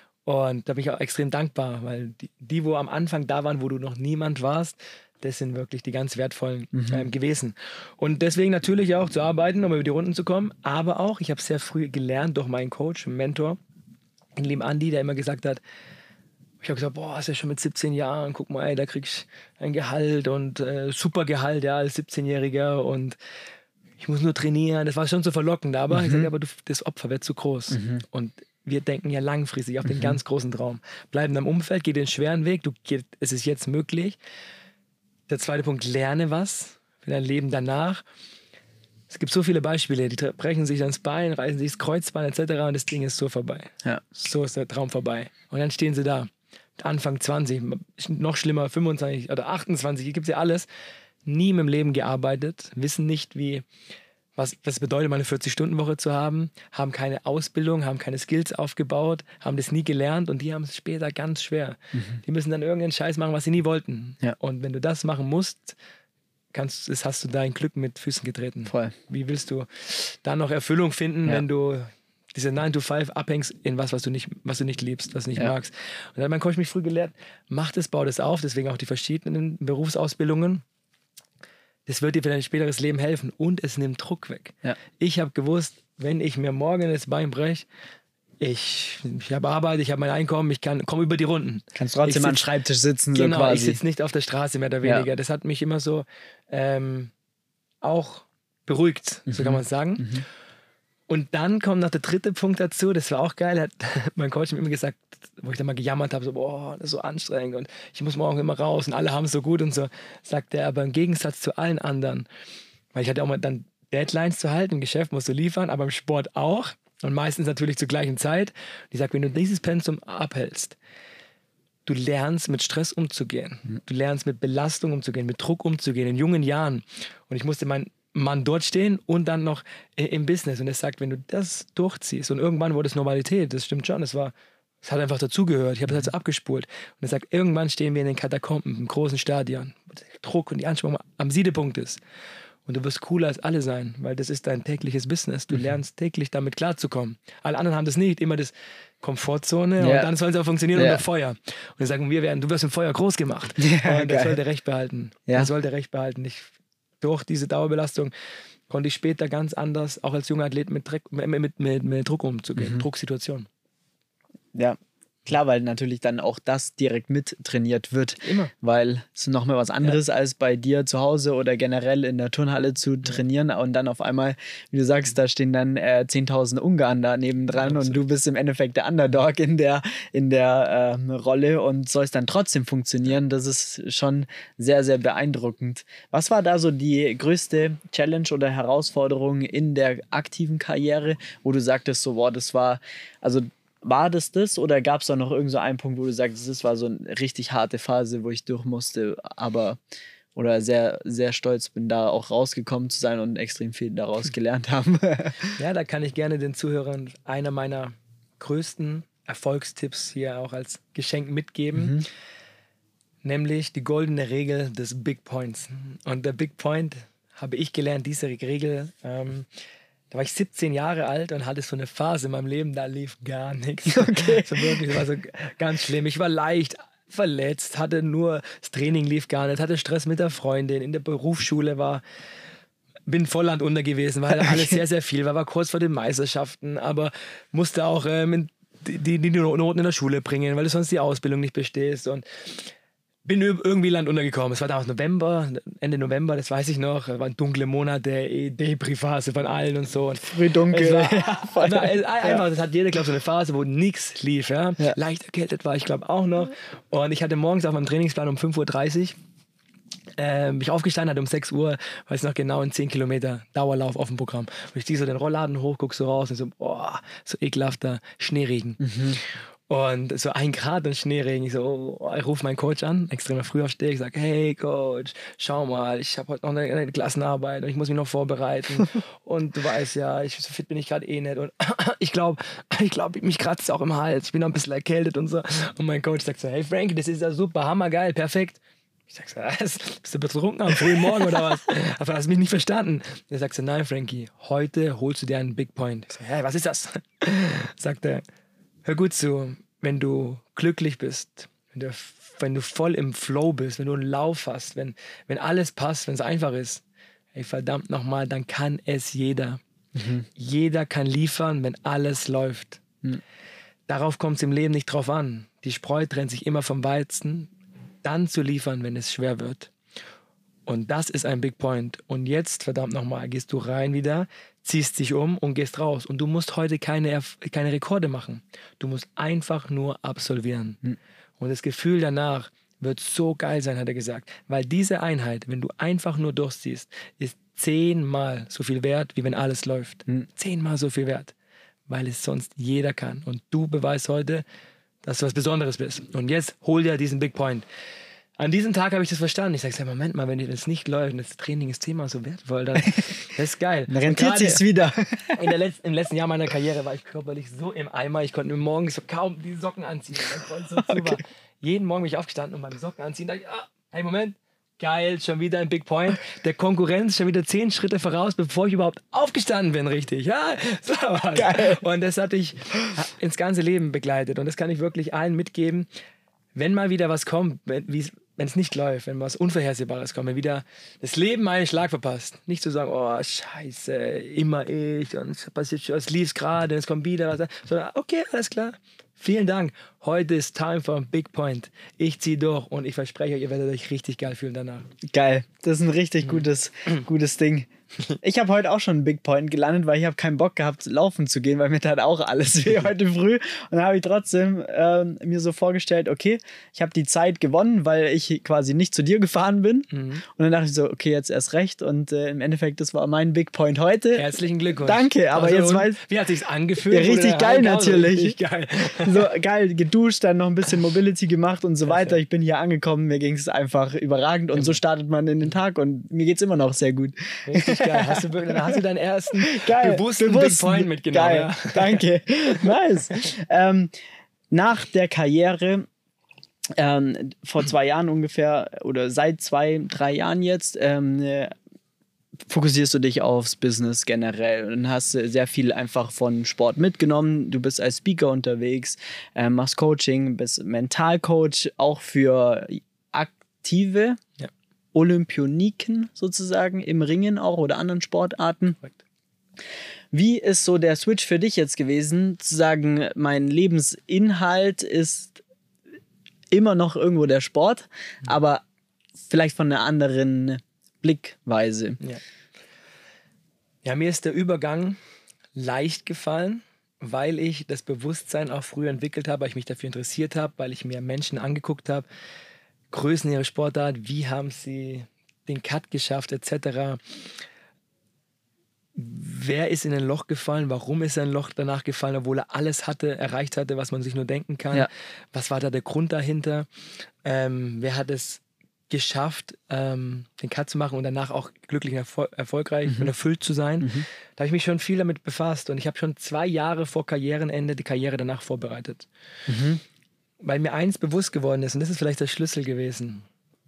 Und da bin ich auch extrem dankbar, weil die, die, wo am Anfang da waren, wo du noch niemand warst, das sind wirklich die ganz wertvollen
Mhm.
ähm, gewesen. Und deswegen natürlich auch zu arbeiten, um über die Runden zu kommen. Aber auch, ich habe sehr früh gelernt durch meinen Coach, Mentor, den lieben Andi, der immer gesagt hat, ich habe gesagt, boah, ist ja schon mit siebzehn Jahren, guck mal, ey, da kriegst du ein Gehalt und äh, super Gehalt, ja, als siebzehnjähriger und ich muss nur trainieren. Das war schon so verlockend, aber
Mhm.
ich sage, aber du, das Opfer wird zu groß.
Mhm.
Und wir denken ja langfristig auf den
Mhm.
ganz großen Traum. Bleiben im Umfeld, geh den schweren Weg, du, geht, es ist jetzt möglich. Der zweite Punkt, lerne was für dein Leben danach. Es gibt so viele Beispiele, die tre- brechen sich ans Bein, reißen sich das Kreuzbein et cetera und das Ding ist so vorbei.
Ja.
So ist der Traum vorbei. Und dann stehen sie da, mit Anfang zwanzig, noch schlimmer, fünfundzwanzig oder achtundzwanzig, hier gibt es ja alles, nie im Leben gearbeitet, wissen nicht, wie, was was es bedeutet, mal eine vierzig-Stunden-Woche zu haben, haben keine Ausbildung, haben keine Skills aufgebaut, haben das nie gelernt und die haben es später ganz schwer. Die müssen dann irgendeinen Scheiß machen, was sie nie wollten.
Ja.
Und wenn du das machen musst, kannst, das hast du dein Glück mit Füßen getreten.
Voll.
Wie willst du dann noch Erfüllung finden,
Ja.
wenn du diese nine to five abhängst in was, was du nicht, was du nicht liebst, was du nicht
Ja.
magst. Und dann hat mein Coach mich früh gelehrt, mach das, bau das auf, deswegen auch die verschiedenen Berufsausbildungen. Das wird dir für dein späteres Leben helfen und es nimmt Druck weg.
Ja.
Ich habe gewusst, wenn ich mir morgen das Bein breche, ich, ich habe Arbeit, ich habe mein Einkommen, ich kann komme über die Runden.
Kannst trotzdem
Ich
am
sitz-
Schreibtisch sitzen,
Genau,
so
ich
quasi.
sitze nicht auf der Straße mehr oder
Ja.
weniger. Das hat mich immer so ähm, auch beruhigt, so
Mhm.
kann man es sagen.
Mhm.
Und dann kommt noch der dritte Punkt dazu, das war auch geil, hat mein Coach mir immer gesagt, wo ich dann mal gejammert habe, so, boah, das ist so anstrengend und ich muss morgen immer raus und alle haben es so gut und so, sagt er, aber im Gegensatz zu allen anderen, weil ich hatte auch mal dann Deadlines zu halten, im Geschäft musst du liefern, aber im Sport auch und meistens natürlich zur gleichen Zeit. Und ich sage, wenn du dieses Pensum abhältst, du lernst mit Stress umzugehen, du lernst mit Belastung umzugehen, mit Druck umzugehen, in jungen Jahren. Und ich musste meinen Mann dort stehen und dann noch äh, im Business. Und er sagt, wenn du das durchziehst und irgendwann wurde es Normalität, das stimmt schon, es war, es hat einfach dazugehört, ich habe das halt so abgespult. Und er sagt, irgendwann stehen wir in den Katakomben, im großen Stadion, wo der Druck und die Anspannung am Siedepunkt ist. und du wirst cooler als alle sein, weil das ist dein tägliches Business. Du mhm. lernst täglich damit klarzukommen. Alle anderen haben das nicht, immer das Komfortzone ja. und dann soll es auch funktionieren ja. unter Feuer. Und wir sagen, wir werden, du wirst im Feuer groß gemacht. Ja, und das sollte Recht behalten. Ja. Das sollte Recht behalten. Ich, durch diese Dauerbelastung konnte ich später ganz anders, auch als junger Athlet, mit, Dreck, mit, mit, mit, mit Druck umzugehen, mhm. Drucksituationen.
Ja, klar, weil natürlich dann auch das direkt mit trainiert wird.
Immer.
Weil es nochmal was anderes ja. als bei dir zu Hause oder generell in der Turnhalle zu trainieren und dann auf einmal, wie du sagst, da stehen dann äh, zehntausend Ungarn da nebendran ja, und du bist im Endeffekt der Underdog in der, in der ähm, Rolle und sollst dann trotzdem funktionieren. Das ist schon sehr, sehr beeindruckend. Was war da so die größte Challenge oder Herausforderung in der aktiven Karriere, wo du sagtest, so, boah, das war, also war das das oder gab es da noch irgend so einen Punkt, wo du sagst, das war so eine richtig harte Phase, wo ich durch musste, aber oder sehr, sehr stolz bin, da auch rausgekommen zu sein und extrem viel daraus gelernt haben?
Ja, da kann ich gerne den Zuhörern einer meiner größten Erfolgstipps hier auch als Geschenk mitgeben, mhm. nämlich die goldene Regel des Big Points. Und der Big Point habe ich gelernt, diese Regel, ähm, da war ich siebzehn Jahre alt und hatte so eine Phase in meinem Leben, da lief gar nichts. Okay. So wirklich, das war so ganz schlimm. Ich war leicht verletzt, hatte nur, das Training lief gar nicht, hatte Stress mit der Freundin, in der Berufsschule war, bin voll landunter gewesen, weil alles sehr, sehr viel war, war kurz vor den Meisterschaften, aber musste auch ähm, die, die, die Noten in der Schule bringen, weil du sonst die Ausbildung nicht bestehst und bin irgendwie landunter gekommen. Es war damals November, Ende November, das weiß ich noch. Es waren dunkle Monate, eh Depri-Phase von allen und so. Und
früh dunkel.
Es war, ja, voll, war einfach, ja. Das hat jeder, glaube ich, so eine Phase, wo nichts lief. Ja? Ja. Leicht erkältet war ich, glaube auch noch. Und ich hatte morgens auf meinem Trainingsplan um fünf Uhr dreißig äh, mich aufgestanden, hatte um sechs Uhr, weiß noch genau, ein zehn Kilometer Dauerlauf auf dem Programm. Und ich ziehe so den Rollladen hoch, gucke so raus und so, boah, so ekelhafter Schneeregen. Mhm. Und so ein Grad und Schneeregen. Ich so, oh, ich rufe meinen Coach an, extrem früh aufstehe. Ich sage, hey Coach, schau mal, ich habe heute noch eine, eine Klassenarbeit und ich muss mich noch vorbereiten. Und du weißt ja, ich, so fit bin ich gerade eh nicht. Und ich glaube, ich glaube, mich kratzt es auch im Hals. Ich bin noch ein bisschen erkältet und so. Und mein Coach sagt so, hey Frankie, das ist ja super, hammergeil, perfekt. Ich sag so, was? Bist du betrunken am frühen Morgen oder was? Aber hast du mich nicht verstanden. Er sagt so, nein Frankie, heute holst du dir einen Big Point. Ich so, hey, was ist das? Sagt er, hör gut zu, wenn du glücklich bist, wenn du, wenn du voll im Flow bist, wenn du einen Lauf hast, wenn, wenn alles passt, wenn es einfach ist, ey, verdammt nochmal, dann kann es jeder. Mhm. Jeder kann liefern, wenn alles läuft. Mhm. Darauf kommt es im Leben nicht drauf an. Die Spreu trennt sich immer vom Weizen, dann zu liefern, wenn es schwer wird. Und das ist ein Big Point. Und jetzt, verdammt nochmal, gehst du rein wieder, ziehst dich um und gehst raus. Und du musst heute keine, keine Rekorde machen. Du musst einfach nur absolvieren. Hm. Und das Gefühl danach wird so geil sein, hat er gesagt. Weil diese Einheit, wenn du einfach nur durchziehst, ist zehnmal so viel wert, wie wenn alles läuft. Hm. Zehnmal so viel wert. Weil es sonst jeder kann. Und du beweist heute, dass du was Besonderes bist. Und jetzt hol dir diesen Big Point. An diesem Tag habe ich das verstanden. Ich sage, Moment mal, wenn das nicht läuft und das Training ist Thema so wertvoll, dann das ist geil.
Dann rentiert sich's wieder.
In der letzten, Im letzten Jahr meiner Karriere war ich körperlich so im Eimer, ich konnte mir morgens so kaum die Socken anziehen. So okay. Jeden Morgen bin ich aufgestanden und beim Socken anziehen dachte ich, ah, hey Moment, geil, schon wieder ein Big Point. Der Konkurrenz schon wieder zehn Schritte voraus, bevor ich überhaupt aufgestanden bin, richtig. Ja, so was. Geil. Und das hat dich ins ganze Leben begleitet. Und das kann ich wirklich allen mitgeben. Wenn mal wieder was kommt, wenn es nicht läuft, wenn was Unvorhersehbares kommt, wenn wieder das Leben einen Schlag verpasst. Nicht zu sagen, oh scheiße, immer ich und es passiert schon, es lief gerade, es kommt wieder was. Sondern okay, alles klar. Vielen Dank. Heute ist Time for a Big Point. Ich ziehe durch und ich verspreche euch, ihr werdet euch richtig geil fühlen danach.
Geil. Das ist ein richtig gutes, gutes Ding. Ich habe heute auch schon einen Big Point gelandet, weil ich habe keinen Bock gehabt, laufen zu gehen, weil mir tat auch alles weh heute früh. Und dann habe ich trotzdem äh, mir so vorgestellt, okay, ich habe die Zeit gewonnen, weil ich quasi nicht zu dir gefahren bin. Mhm. Und dann dachte ich so, okay, jetzt erst recht. Und äh, im Endeffekt, das war mein Big Point heute.
Herzlichen Glückwunsch.
Danke, aber also, jetzt weiß
wie hat sich's angefühlt?
Ja, richtig geil natürlich.
Richtig geil.
So geil, geduscht, dann noch ein bisschen Mobility gemacht und so weiter. Ich bin hier angekommen, mir ging es einfach überragend. Und so startet man in den Tag und mir geht es immer noch sehr gut.
Richtig geil. Hast du, dann hast du deinen ersten geil, bewussten, bewussten Big Point mitgenommen.
Geil,
ja.
Danke. Nice. Ähm, nach der Karriere, ähm, vor zwei Jahren ungefähr, oder seit zwei, drei Jahren jetzt, ähm, fokussierst du dich aufs Business generell und hast sehr viel einfach von Sport mitgenommen. Du bist als Speaker unterwegs, äh, machst Coaching, bist Mentalcoach, auch für aktive
Ja.
Olympioniken sozusagen im Ringen auch oder anderen Sportarten.
Korrekt.
Wie ist so der Switch für dich jetzt gewesen, zu sagen, mein Lebensinhalt ist immer noch irgendwo der Sport, mhm. aber vielleicht von einer anderen Blickweise?
Ja. ja, mir ist der Übergang leicht gefallen, weil ich das Bewusstsein auch früher entwickelt habe, weil ich mich dafür interessiert habe, weil ich mir Menschen angeguckt habe, Größen ihrer Sportart, wie haben sie den Cut geschafft, et cetera. Wer ist in ein Loch gefallen? Warum ist er in ein Loch danach gefallen, obwohl er alles hatte, erreicht hatte, was man sich nur denken kann?
Ja.
Was war da der Grund dahinter? Ähm, wer hat es geschafft, ähm, den Cut zu machen und danach auch glücklich und erfol- erfolgreich mhm. und erfüllt zu sein? Mhm. Da habe ich mich schon viel damit befasst und ich habe schon zwei Jahre vor Karrierenende die Karriere danach vorbereitet. Mhm. Weil mir eins bewusst geworden ist, und das ist vielleicht der Schlüssel gewesen.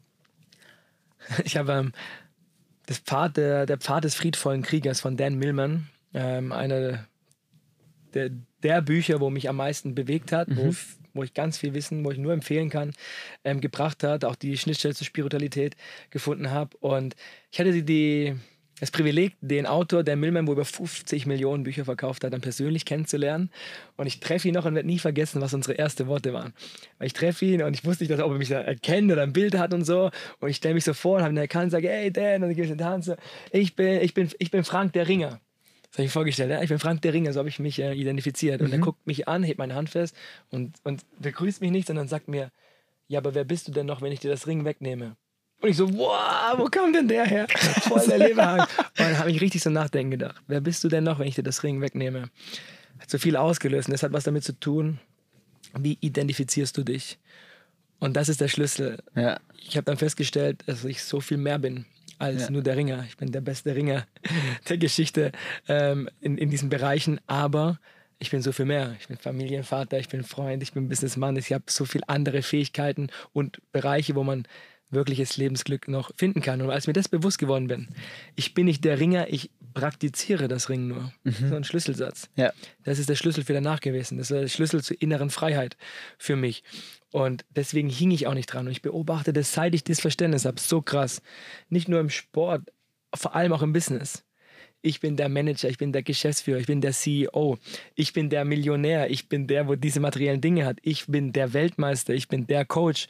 Ich habe ähm, das Pfad, der, der Pfad des friedvollen Kriegers von Dan Millman, ähm, einer der, der Bücher, wo mich am meisten bewegt hat, mhm. wo, wo ich ganz viel Wissen, wo ich nur empfehlen kann, ähm, gebracht hat, auch die Schnittstelle zur Spiritualität gefunden habe. Und ich hatte die, die, das Privileg, den Autor Dan Millman, wo über fünfzig Millionen Bücher verkauft hat, dann persönlich kennenzulernen. Und ich treffe ihn noch und werde nie vergessen, was unsere ersten Worte waren. Weil ich treffe ihn und ich wusste nicht, dass, ob er mich da erkennt oder ein Bild hat und so. Und ich stelle mich so vor und habe ihn erkannt und sage, hey Dan, und ich gebe ihm die Hand so, ich bin, ich, bin, ich bin Frank der Ringer. Das habe ich mir vorgestellt, ja? Ich bin Frank der Ringer, so habe ich mich äh, identifiziert. Und mhm. er guckt mich an, hebt meine Hand fest und, und begrüßt mich nicht, sondern sagt mir, ja, aber wer bist du denn noch, wenn ich dir das Ring wegnehme? Und ich so, wow, wo kam denn der her? Voll der Leberhaken. Und dann habe ich richtig so nachdenken gedacht. Wer bist du denn noch, wenn ich dir das Ring wegnehme? Hat so viel ausgelöst und das hat was damit zu tun, wie identifizierst du dich? Und das ist der Schlüssel. Ja. Ich habe dann festgestellt, dass ich so viel mehr bin als ja. nur der Ringer. Ich bin der beste Ringer der Geschichte ähm, in, in diesen Bereichen, aber ich bin so viel mehr. Ich bin Familienvater, ich bin Freund, ich bin Businessmann. Ich habe so viele andere Fähigkeiten und Bereiche, wo man wirkliches Lebensglück noch finden kann. Und als mir das bewusst geworden bin, ich bin nicht der Ringer, ich praktiziere das Ringen nur. Mhm. So ein Schlüsselsatz. Ja. Das ist der Schlüssel für danach gewesen. Das ist der Schlüssel zur inneren Freiheit für mich. Und deswegen hing ich auch nicht dran. Und ich beobachte das, seit ich das Verständnis habe, so krass. Nicht nur im Sport, vor allem auch im Business. Ich bin der Manager, ich bin der Geschäftsführer, ich bin der C E O, ich bin der Millionär, ich bin der, wo diese materiellen Dinge hat, ich bin der Weltmeister, ich bin der Coach.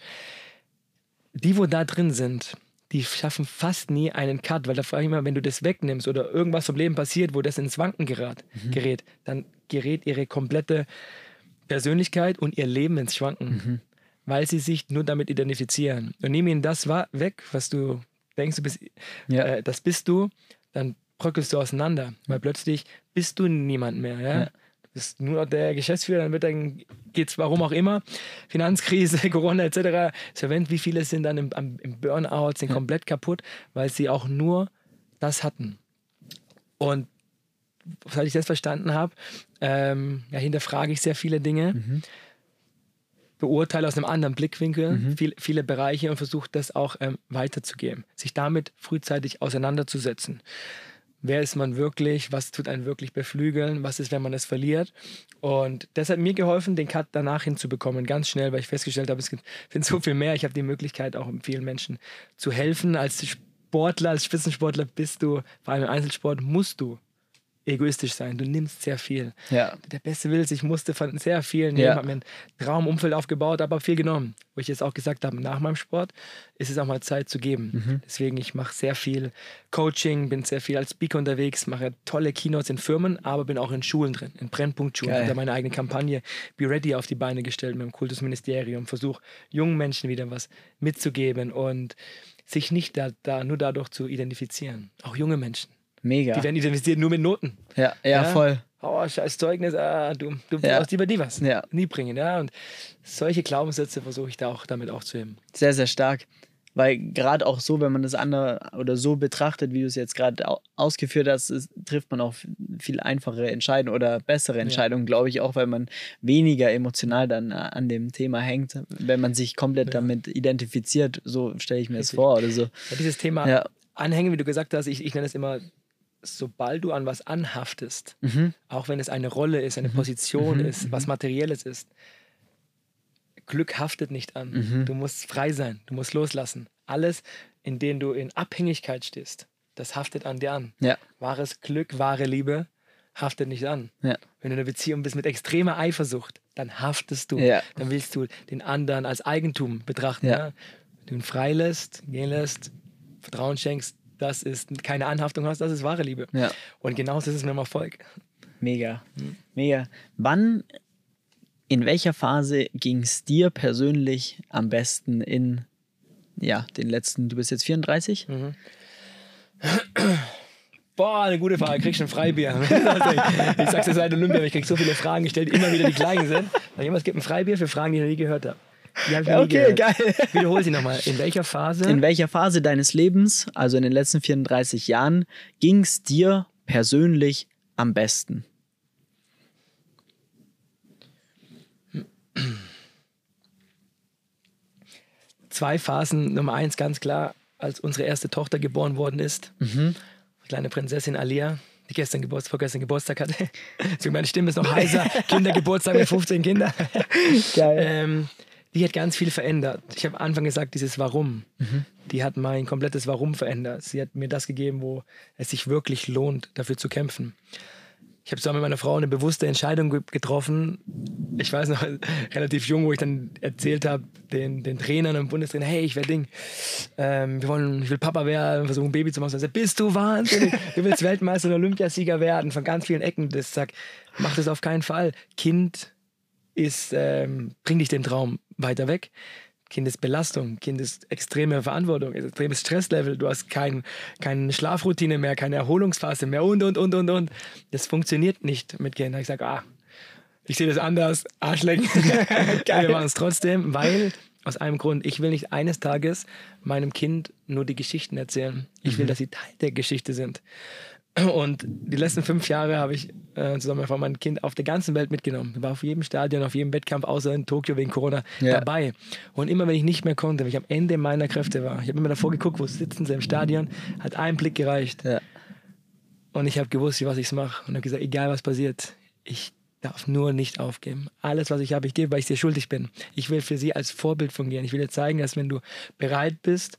Die, wo da drin sind, die schaffen fast nie einen Cut, weil da frage ich mal, wenn du das wegnimmst oder irgendwas vom Leben passiert, wo das ins Wanken gerät, mhm. gerät dann gerät ihre komplette Persönlichkeit und ihr Leben ins Schwanken, mhm. weil sie sich nur damit identifizieren. Und nehmen ihnen das weg, was du denkst, du bist, ja. äh, das bist du, dann bröckelst du auseinander, weil plötzlich bist du niemand mehr. Ja? Ja. Du bist nur noch der Geschäftsführer, dann wird dann geht's warum auch immer, Finanzkrise, Corona et cetera. Verwendet, wie viele sind dann im, im Burnout, sind ja. komplett kaputt, weil sie auch nur das hatten. Und seit ich das verstanden habe, ähm, ja, hinterfrage ich sehr viele Dinge, mhm. beurteile aus einem anderen Blickwinkel mhm. viel, viele Bereiche und versuche das auch ähm, weiterzugeben, sich damit frühzeitig auseinanderzusetzen. Wer ist man wirklich? Was tut einen wirklich beflügeln? Was ist, wenn man es verliert? Und das hat mir geholfen, den Cut danach hinzubekommen, ganz schnell, weil ich festgestellt habe, es gibt so viel mehr. Ich habe die Möglichkeit, auch vielen Menschen zu helfen. Als Sportler, als Spitzensportler bist du, vor allem im Einzelsport, musst du egoistisch sein. Du nimmst sehr viel. Ja. Der beste Wille ist, ich musste von sehr vielen nehmen, ja. habe mir ein Traumumfeld aufgebaut, aber viel genommen. Wo ich jetzt auch gesagt habe, nach meinem Sport ist es auch mal Zeit zu geben. Mhm. Deswegen, ich mache sehr viel Coaching, bin sehr viel als Speaker unterwegs, mache tolle Keynotes in Firmen, aber bin auch in Schulen drin, in Brennpunktschulen. Ich habe da meine eigene Kampagne Be Ready auf die Beine gestellt mit dem Kultusministerium, versuche jungen Menschen wieder was mitzugeben und sich nicht da, da nur dadurch zu identifizieren. Auch junge Menschen.
Mega.
Die werden identifiziert nur mit Noten.
Ja, ja, ja? voll.
Oh, scheiß Zeugnis, ah, du, du ja. brauchst lieber die was. Ja. Nie bringen, ja. Und solche Glaubenssätze versuche ich da auch damit aufzuheben.
Sehr, sehr stark. Weil gerade auch so, wenn man das andere oder so betrachtet, wie du es jetzt gerade ausgeführt hast, ist, trifft man auch viel einfachere Entscheidungen oder bessere Entscheidungen, ja. glaube ich, auch, weil man weniger emotional dann an dem Thema hängt, wenn man sich komplett ja. damit identifiziert. So stelle ich mir das vor oder so.
Ja, dieses Thema
ja.
anhängen, wie du gesagt hast. Ich, ich nenne es immer, sobald du an was anhaftest, mhm. auch wenn es eine Rolle ist, eine mhm. Position mhm. ist, was Materielles ist, Glück haftet nicht an. Mhm. Du musst frei sein, du musst loslassen. Alles, in dem du in Abhängigkeit stehst, das haftet an dir an. Ja. Wahres Glück, wahre Liebe haftet nicht an. Ja. Wenn du in einer Beziehung bist mit extremer Eifersucht, dann haftest du. Ja. Dann willst du den anderen als Eigentum betrachten. Ja. Ja? Wenn du ihn freilässt, gehen lässt, Vertrauen schenkst, das ist keine Anhaftung hast, das ist wahre Liebe. Ja. Und genauso ist es mit dem Erfolg.
Mega, hm. mega. Wann, in welcher Phase ging es dir persönlich am besten in ja, den letzten, du bist jetzt vierunddreißig? Mhm.
Boah, eine gute Frage. Kriegst du ein Freibier? Ich sag's dir seit Olympia, ich krieg so viele Fragen gestellt, immer wieder die gleichen sind. Es gibt ein Freibier für Fragen, die ich noch nie gehört habe. Die hab ich noch
okay,
nie gehört.
Geil.
Wiederhol sie nochmal. In welcher Phase?
In welcher Phase deines Lebens, also in den letzten vierunddreißig Jahren, ging es dir persönlich am besten?
Zwei Phasen. Nummer eins, ganz klar, als unsere erste Tochter geboren worden ist. Mhm. Die kleine Prinzessin Alia, die gestern Geburtstag, vorgestern Geburtstag hatte. Deswegen meine Stimme ist noch heiser. Kindergeburtstag mit fünfzehn Kindern. Geil. Ähm, die hat ganz viel verändert. Ich habe am Anfang gesagt, dieses Warum. Mhm. Die hat mein komplettes Warum verändert. Sie hat mir das gegeben, wo es sich wirklich lohnt, dafür zu kämpfen. Ich habe zusammen mit meiner Frau eine bewusste Entscheidung ge- getroffen. Ich weiß noch, relativ jung, wo ich dann erzählt habe, den, den Trainern und Bundestrainer, hey, ich werde Ding, ähm, wir wollen, ich will Papa werden, versuchen ein Baby zu machen. Ich sag, bist du wahnsinnig? Du willst Weltmeister und Olympiasieger werden, von ganz vielen Ecken. Das sag, mach das auf keinen Fall. Kind ist, ähm, bring dich den Traum weiter weg. Kind ist Belastung, Kind ist extreme Verantwortung, extremes Stresslevel, du hast kein, keine Schlafroutine mehr, keine Erholungsphase mehr und, und, und, und, und. Das funktioniert nicht mit Kindern. Ich sage, ah, ich sehe das anders, Arschlecken. Wir machen es trotzdem, weil, aus einem Grund, ich will nicht eines Tages meinem Kind nur die Geschichten erzählen. Ich will, dass sie Teil der Geschichte sind. Und die letzten fünf Jahre habe ich äh, zusammen mit meinem Kind auf der ganzen Welt mitgenommen. Ich war auf jedem Stadion, auf jedem Wettkampf, außer in Tokio wegen Corona, ja. dabei. Und immer, wenn ich nicht mehr konnte, wenn ich am Ende meiner Kräfte war, ich habe immer davor geguckt, wo sitzen sie im Stadion, hat ein Blick gereicht. Ja. Und ich habe gewusst, was ich mache. Und habe gesagt, egal was passiert, ich darf nur nicht aufgeben. Alles, was ich habe, ich gebe, weil ich dir schuldig bin. Ich will für sie als Vorbild fungieren. Ich will dir zeigen, dass wenn du bereit bist,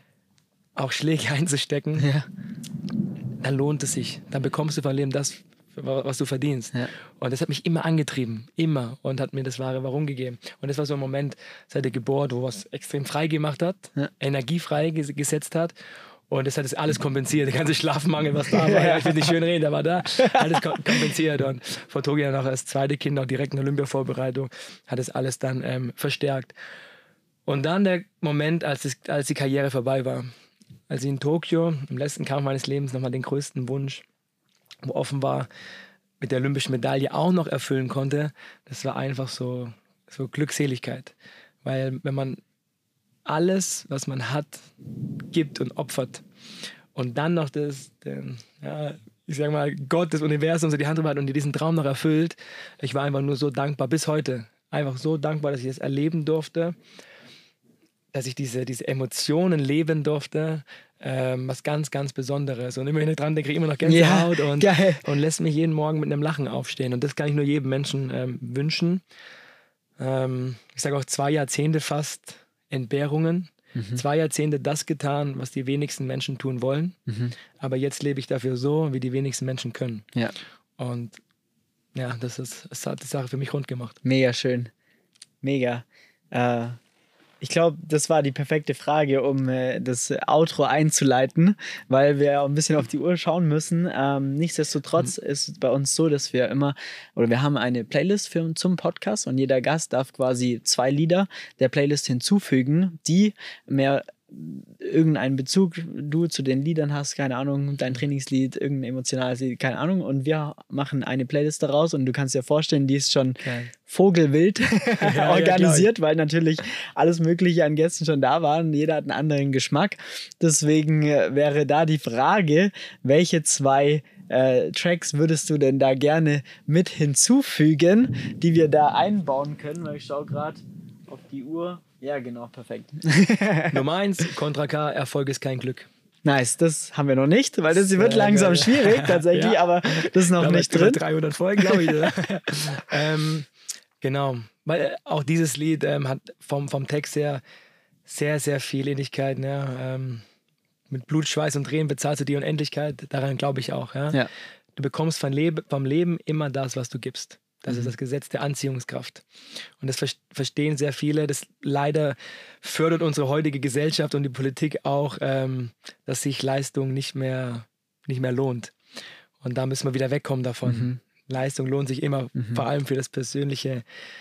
auch Schläge einzustecken, ja. dann lohnt es sich. Dann bekommst du von Leben das, was du verdienst. Ja. Und das hat mich immer angetrieben, immer. Und hat mir das wahre Warum gegeben. Und das war so ein Moment seit der Geburt, wo was extrem frei gemacht hat, ja. energiefrei ges- gesetzt hat. Und das hat das alles kompensiert. Der ganze Schlafmangel, was da war, ja, ich will nicht schön reden, der war da. Alles kom- kompensiert. Und vor Tokio noch als zweite Kind, auch direkt in Olympia-Vorbereitung, hat das alles dann ähm, verstärkt. Und dann der Moment, als, es, als die Karriere vorbei war. Als ich in Tokio im letzten Kampf meines Lebens nochmal den größten Wunsch, wo offen war, mit der olympischen Medaille auch noch erfüllen konnte, das war einfach so, so Glückseligkeit. Weil wenn man alles, was man hat, gibt und opfert und dann noch das, den, ja, ich sag mal, Gott, das Universum so die Hand drüber hat und dir diesen Traum noch erfüllt, ich war einfach nur so dankbar bis heute. Einfach so dankbar, dass ich das erleben durfte, dass ich diese, diese Emotionen leben durfte, ähm, was ganz, ganz Besonderes. Und immer wenn ich dran denke, kriege ich immer noch Gänsehaut, ja, und, und lässt mich jeden Morgen mit einem Lachen aufstehen. Und das kann ich nur jedem Menschen ähm, wünschen. Ähm, ich sage auch zwei Jahrzehnte fast Entbehrungen. Mhm. Zwei Jahrzehnte das getan, was die wenigsten Menschen tun wollen. Mhm. Aber jetzt lebe ich dafür so, wie die wenigsten Menschen können. Ja. Und ja, das, ist, das hat die Sache für mich rund gemacht.
Mega schön. Mega. Äh, Ich glaube, das war die perfekte Frage, um äh, das Outro einzuleiten, weil wir auch ein bisschen auf die Uhr schauen müssen. Ähm, nichtsdestotrotz mhm. ist es bei uns so, dass wir immer, oder wir haben eine Playlist für, zum Podcast und jeder Gast darf quasi zwei Lieder der Playlist hinzufügen, die mehr irgendeinen Bezug du zu den Liedern hast, keine Ahnung, dein Trainingslied, irgendein emotionales Lied, keine Ahnung, und wir machen eine Playlist daraus und du kannst dir vorstellen, die ist schon okay. vogelwild ja, organisiert, ja, weil natürlich alles mögliche an Gästen schon da waren, jeder hat einen anderen Geschmack, deswegen wäre da die Frage, welche zwei äh, Tracks würdest du denn da gerne mit hinzufügen, die wir da einbauen können, weil ich schaue gerade auf die Uhr. Ja, genau, perfekt.
Nummer eins, Contra K, Erfolg ist kein Glück.
Nice, das haben wir noch nicht, weil das
Sehr
wird langsam
geil.
schwierig tatsächlich,
Ja.
aber das ist noch
Da
nicht
über
drin.
dreihundert Folgen, glaube ich. Oder? ähm, genau, weil äh, auch dieses Lied ähm, hat vom, vom Text her sehr, sehr viel Ähnlichkeit. Ne? Ähm, mit Blut, Schweiß und Tränen bezahlst du die Unendlichkeit. Daran glaube ich auch. Ja?
Ja.
Du bekommst vom Leben, vom Leben immer das, was du gibst. Das
Mhm.
ist das Gesetz der Anziehungskraft. Und das ver- verstehen sehr viele. Das leider fördert unsere heutige Gesellschaft und die Politik auch, ähm, dass sich Leistung nicht mehr, nicht mehr lohnt. Und da müssen wir wieder wegkommen davon.
Mhm.
Leistung lohnt sich immer,
Mhm.
vor allem für das persönliche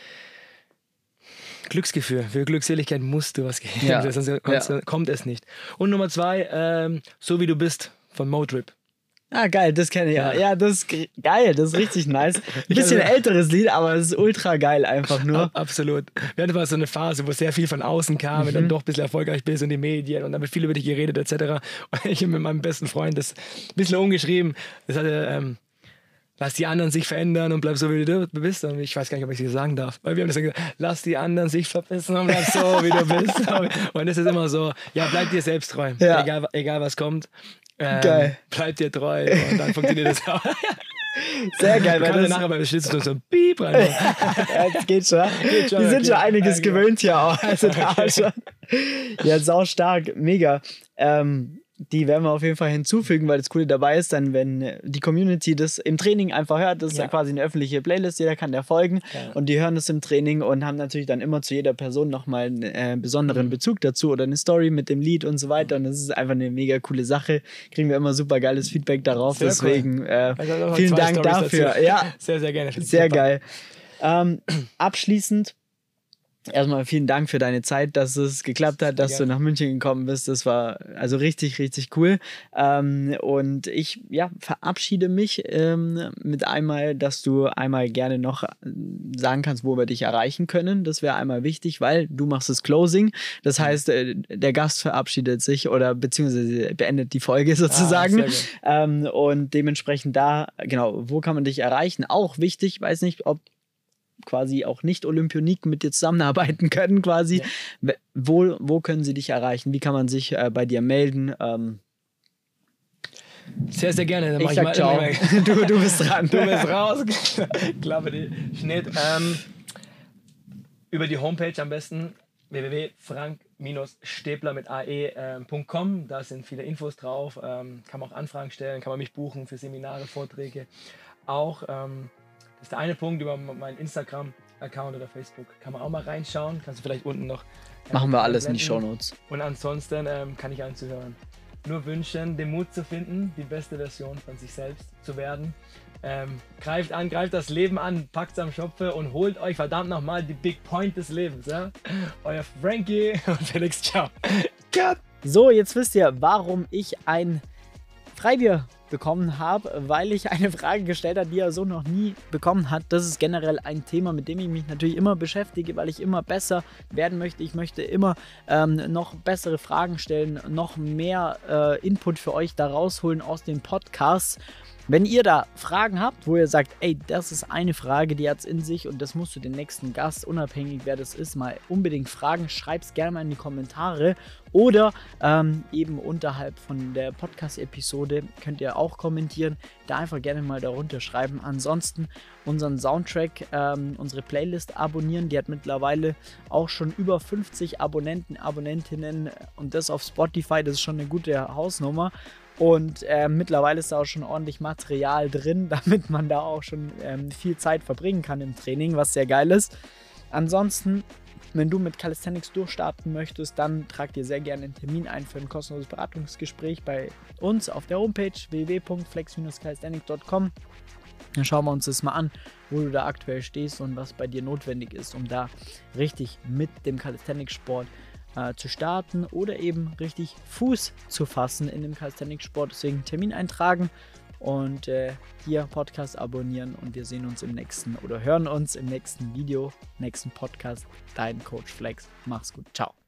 Glücksgefühl. Für Glückseligkeit musst du was geben,
Ja.
sonst kommt,
Ja.
kommt es nicht. Und Nummer zwei, ähm, So wie du bist von Motrip.
Ah, geil, das kenne ich ja.
Ja.
Ja, das ist ge- geil, das ist richtig nice. Ein bisschen
also-
älteres Lied, aber es ist ultra geil einfach nur.
Ab- Absolut. Wir hatten mal so eine Phase, wo sehr viel von außen kam
Mhm.
und dann doch ein bisschen erfolgreich bist und die Medien und dann wird viel über dich geredet et cetera. Und ich habe mit meinem besten Freund das ein bisschen umgeschrieben. Das hatte, ähm, lass die anderen sich verändern und bleib so, wie du bist. Und ich weiß gar nicht, ob ich es sagen darf. Weil wir haben das gesagt, lass die anderen sich verpissen und bleib so, wie du bist. Und es ist immer so, ja, bleib dir selbst treu.
Ja.
Egal, egal was kommt. Ähm,
Geil.
Bleib dir treu und dann funktioniert das auch.
Sehr geil,
Weil
weil
das
das,
nachher beim Schnitzen so ein Piep rein.
ja, das geht schon.
Geht schon,
Wir sind
okay.
schon einiges
Ja, genau.
gewöhnt hier auch. Also da
Okay.
schon. Ja, sau stark, mega. Ähm, die werden wir auf jeden Fall hinzufügen, weil das Coole dabei ist, dann, wenn die Community das im Training einfach hört, das ist ja,
Ja.
quasi eine öffentliche Playlist, jeder kann der folgen
Ja.
und die hören das im Training und haben natürlich dann immer zu jeder Person nochmal einen äh, besonderen
Mhm.
Bezug dazu oder eine Story mit dem Lied und so weiter und das ist einfach eine mega coole Sache. Kriegen wir immer super geiles Feedback darauf,
Sehr cool.
deswegen äh,
Also noch
vielen
zwei
Dank
Storys
dafür.
dazu.
Ja,
Sehr, sehr gerne.
sehr
Super.
geil. Ähm, abschließend, erstmal vielen Dank für deine Zeit, dass es geklappt hat, dass
gerne.
du nach München gekommen bist. Das war also richtig, richtig cool. Ähm, und ich ja, verabschiede mich ähm, mit einmal, dass du einmal gerne noch sagen kannst, wo wir dich erreichen können. Das wäre einmal wichtig, weil du machst das Closing. Das heißt, äh, der Gast verabschiedet sich oder beziehungsweise beendet die Folge sozusagen.
Ah, sehr gut.
Ähm, und dementsprechend da, genau, wo kann man dich erreichen? Auch wichtig, weiß nicht, ob quasi auch nicht Olympionik mit dir zusammenarbeiten können, quasi.
Ja.
Wo, wo können sie dich erreichen? Wie kann man sich äh, bei dir melden? Ähm,
Sehr, sehr gerne. Dann
ich
mach
sag
mal-
ciao. Du, du bist dran.
Du bist raus. Klappe die Schnitt. Ähm, über die Homepage am besten w w w punkt frank stäbler mit ae punkt com. Da sind viele Infos drauf. Ähm, kann man auch Anfragen stellen, kann man mich buchen für Seminare, Vorträge. Auch, ähm, das ist der eine Punkt, über meinen Instagram-Account oder Facebook kann man auch mal reinschauen. Kannst du vielleicht unten noch äh,
Machen wir alles in die
blenden.
Shownotes.
Und ansonsten ähm, kann ich allen zuhören. Nur wünschen, den Mut zu finden, die beste Version von sich selbst zu werden. Ähm, greift an, greift das Leben an, packt am Schopfe und holt euch verdammt nochmal die Big Point des Lebens. Ja? Euer Frankie und Felix, ciao. Cut.
So, jetzt wisst ihr, warum ich ein Freibier bekommen habe, weil ich eine Frage gestellt habe, die er so noch nie bekommen hat. Das ist generell ein Thema, mit dem ich mich natürlich immer beschäftige, weil ich immer besser werden möchte. Ich möchte immer ähm, noch bessere Fragen stellen, noch mehr äh, Input für euch da rausholen aus den Podcasts. Wenn ihr da Fragen habt, wo ihr sagt, ey, das ist eine Frage, die hat es in sich und das musst du den nächsten Gast, unabhängig wer das ist, mal unbedingt fragen, schreibt es gerne mal in die Kommentare oder ähm, eben unterhalb von der Podcast-Episode könnt ihr auch kommentieren, da einfach gerne mal darunter schreiben. Ansonsten unseren Soundtrack, ähm, unsere Playlist abonnieren, die hat mittlerweile auch schon über fünfzig Abonnenten, Abonnentinnen und das auf Spotify, das ist schon eine gute Hausnummer. Und äh, mittlerweile ist da auch schon ordentlich Material drin, damit man da auch schon ähm, viel Zeit verbringen kann im Training, was sehr geil ist. Ansonsten, wenn du mit Calisthenics durchstarten möchtest, dann trag dir sehr gerne einen Termin ein für ein kostenloses Beratungsgespräch bei uns auf der Homepage w w w punkt flex dash calisthenics punkt com. Dann schauen wir uns das mal an, wo du da aktuell stehst und was bei dir notwendig ist, um da richtig mit dem Calisthenics-Sport zu starten oder eben richtig Fuß zu fassen in dem Calisthenics-Sport. Deswegen Termin eintragen und äh, hier Podcast abonnieren und wir sehen uns im nächsten oder hören uns im nächsten Video, nächsten Podcast. Dein Coach Flex. Mach's gut. Ciao.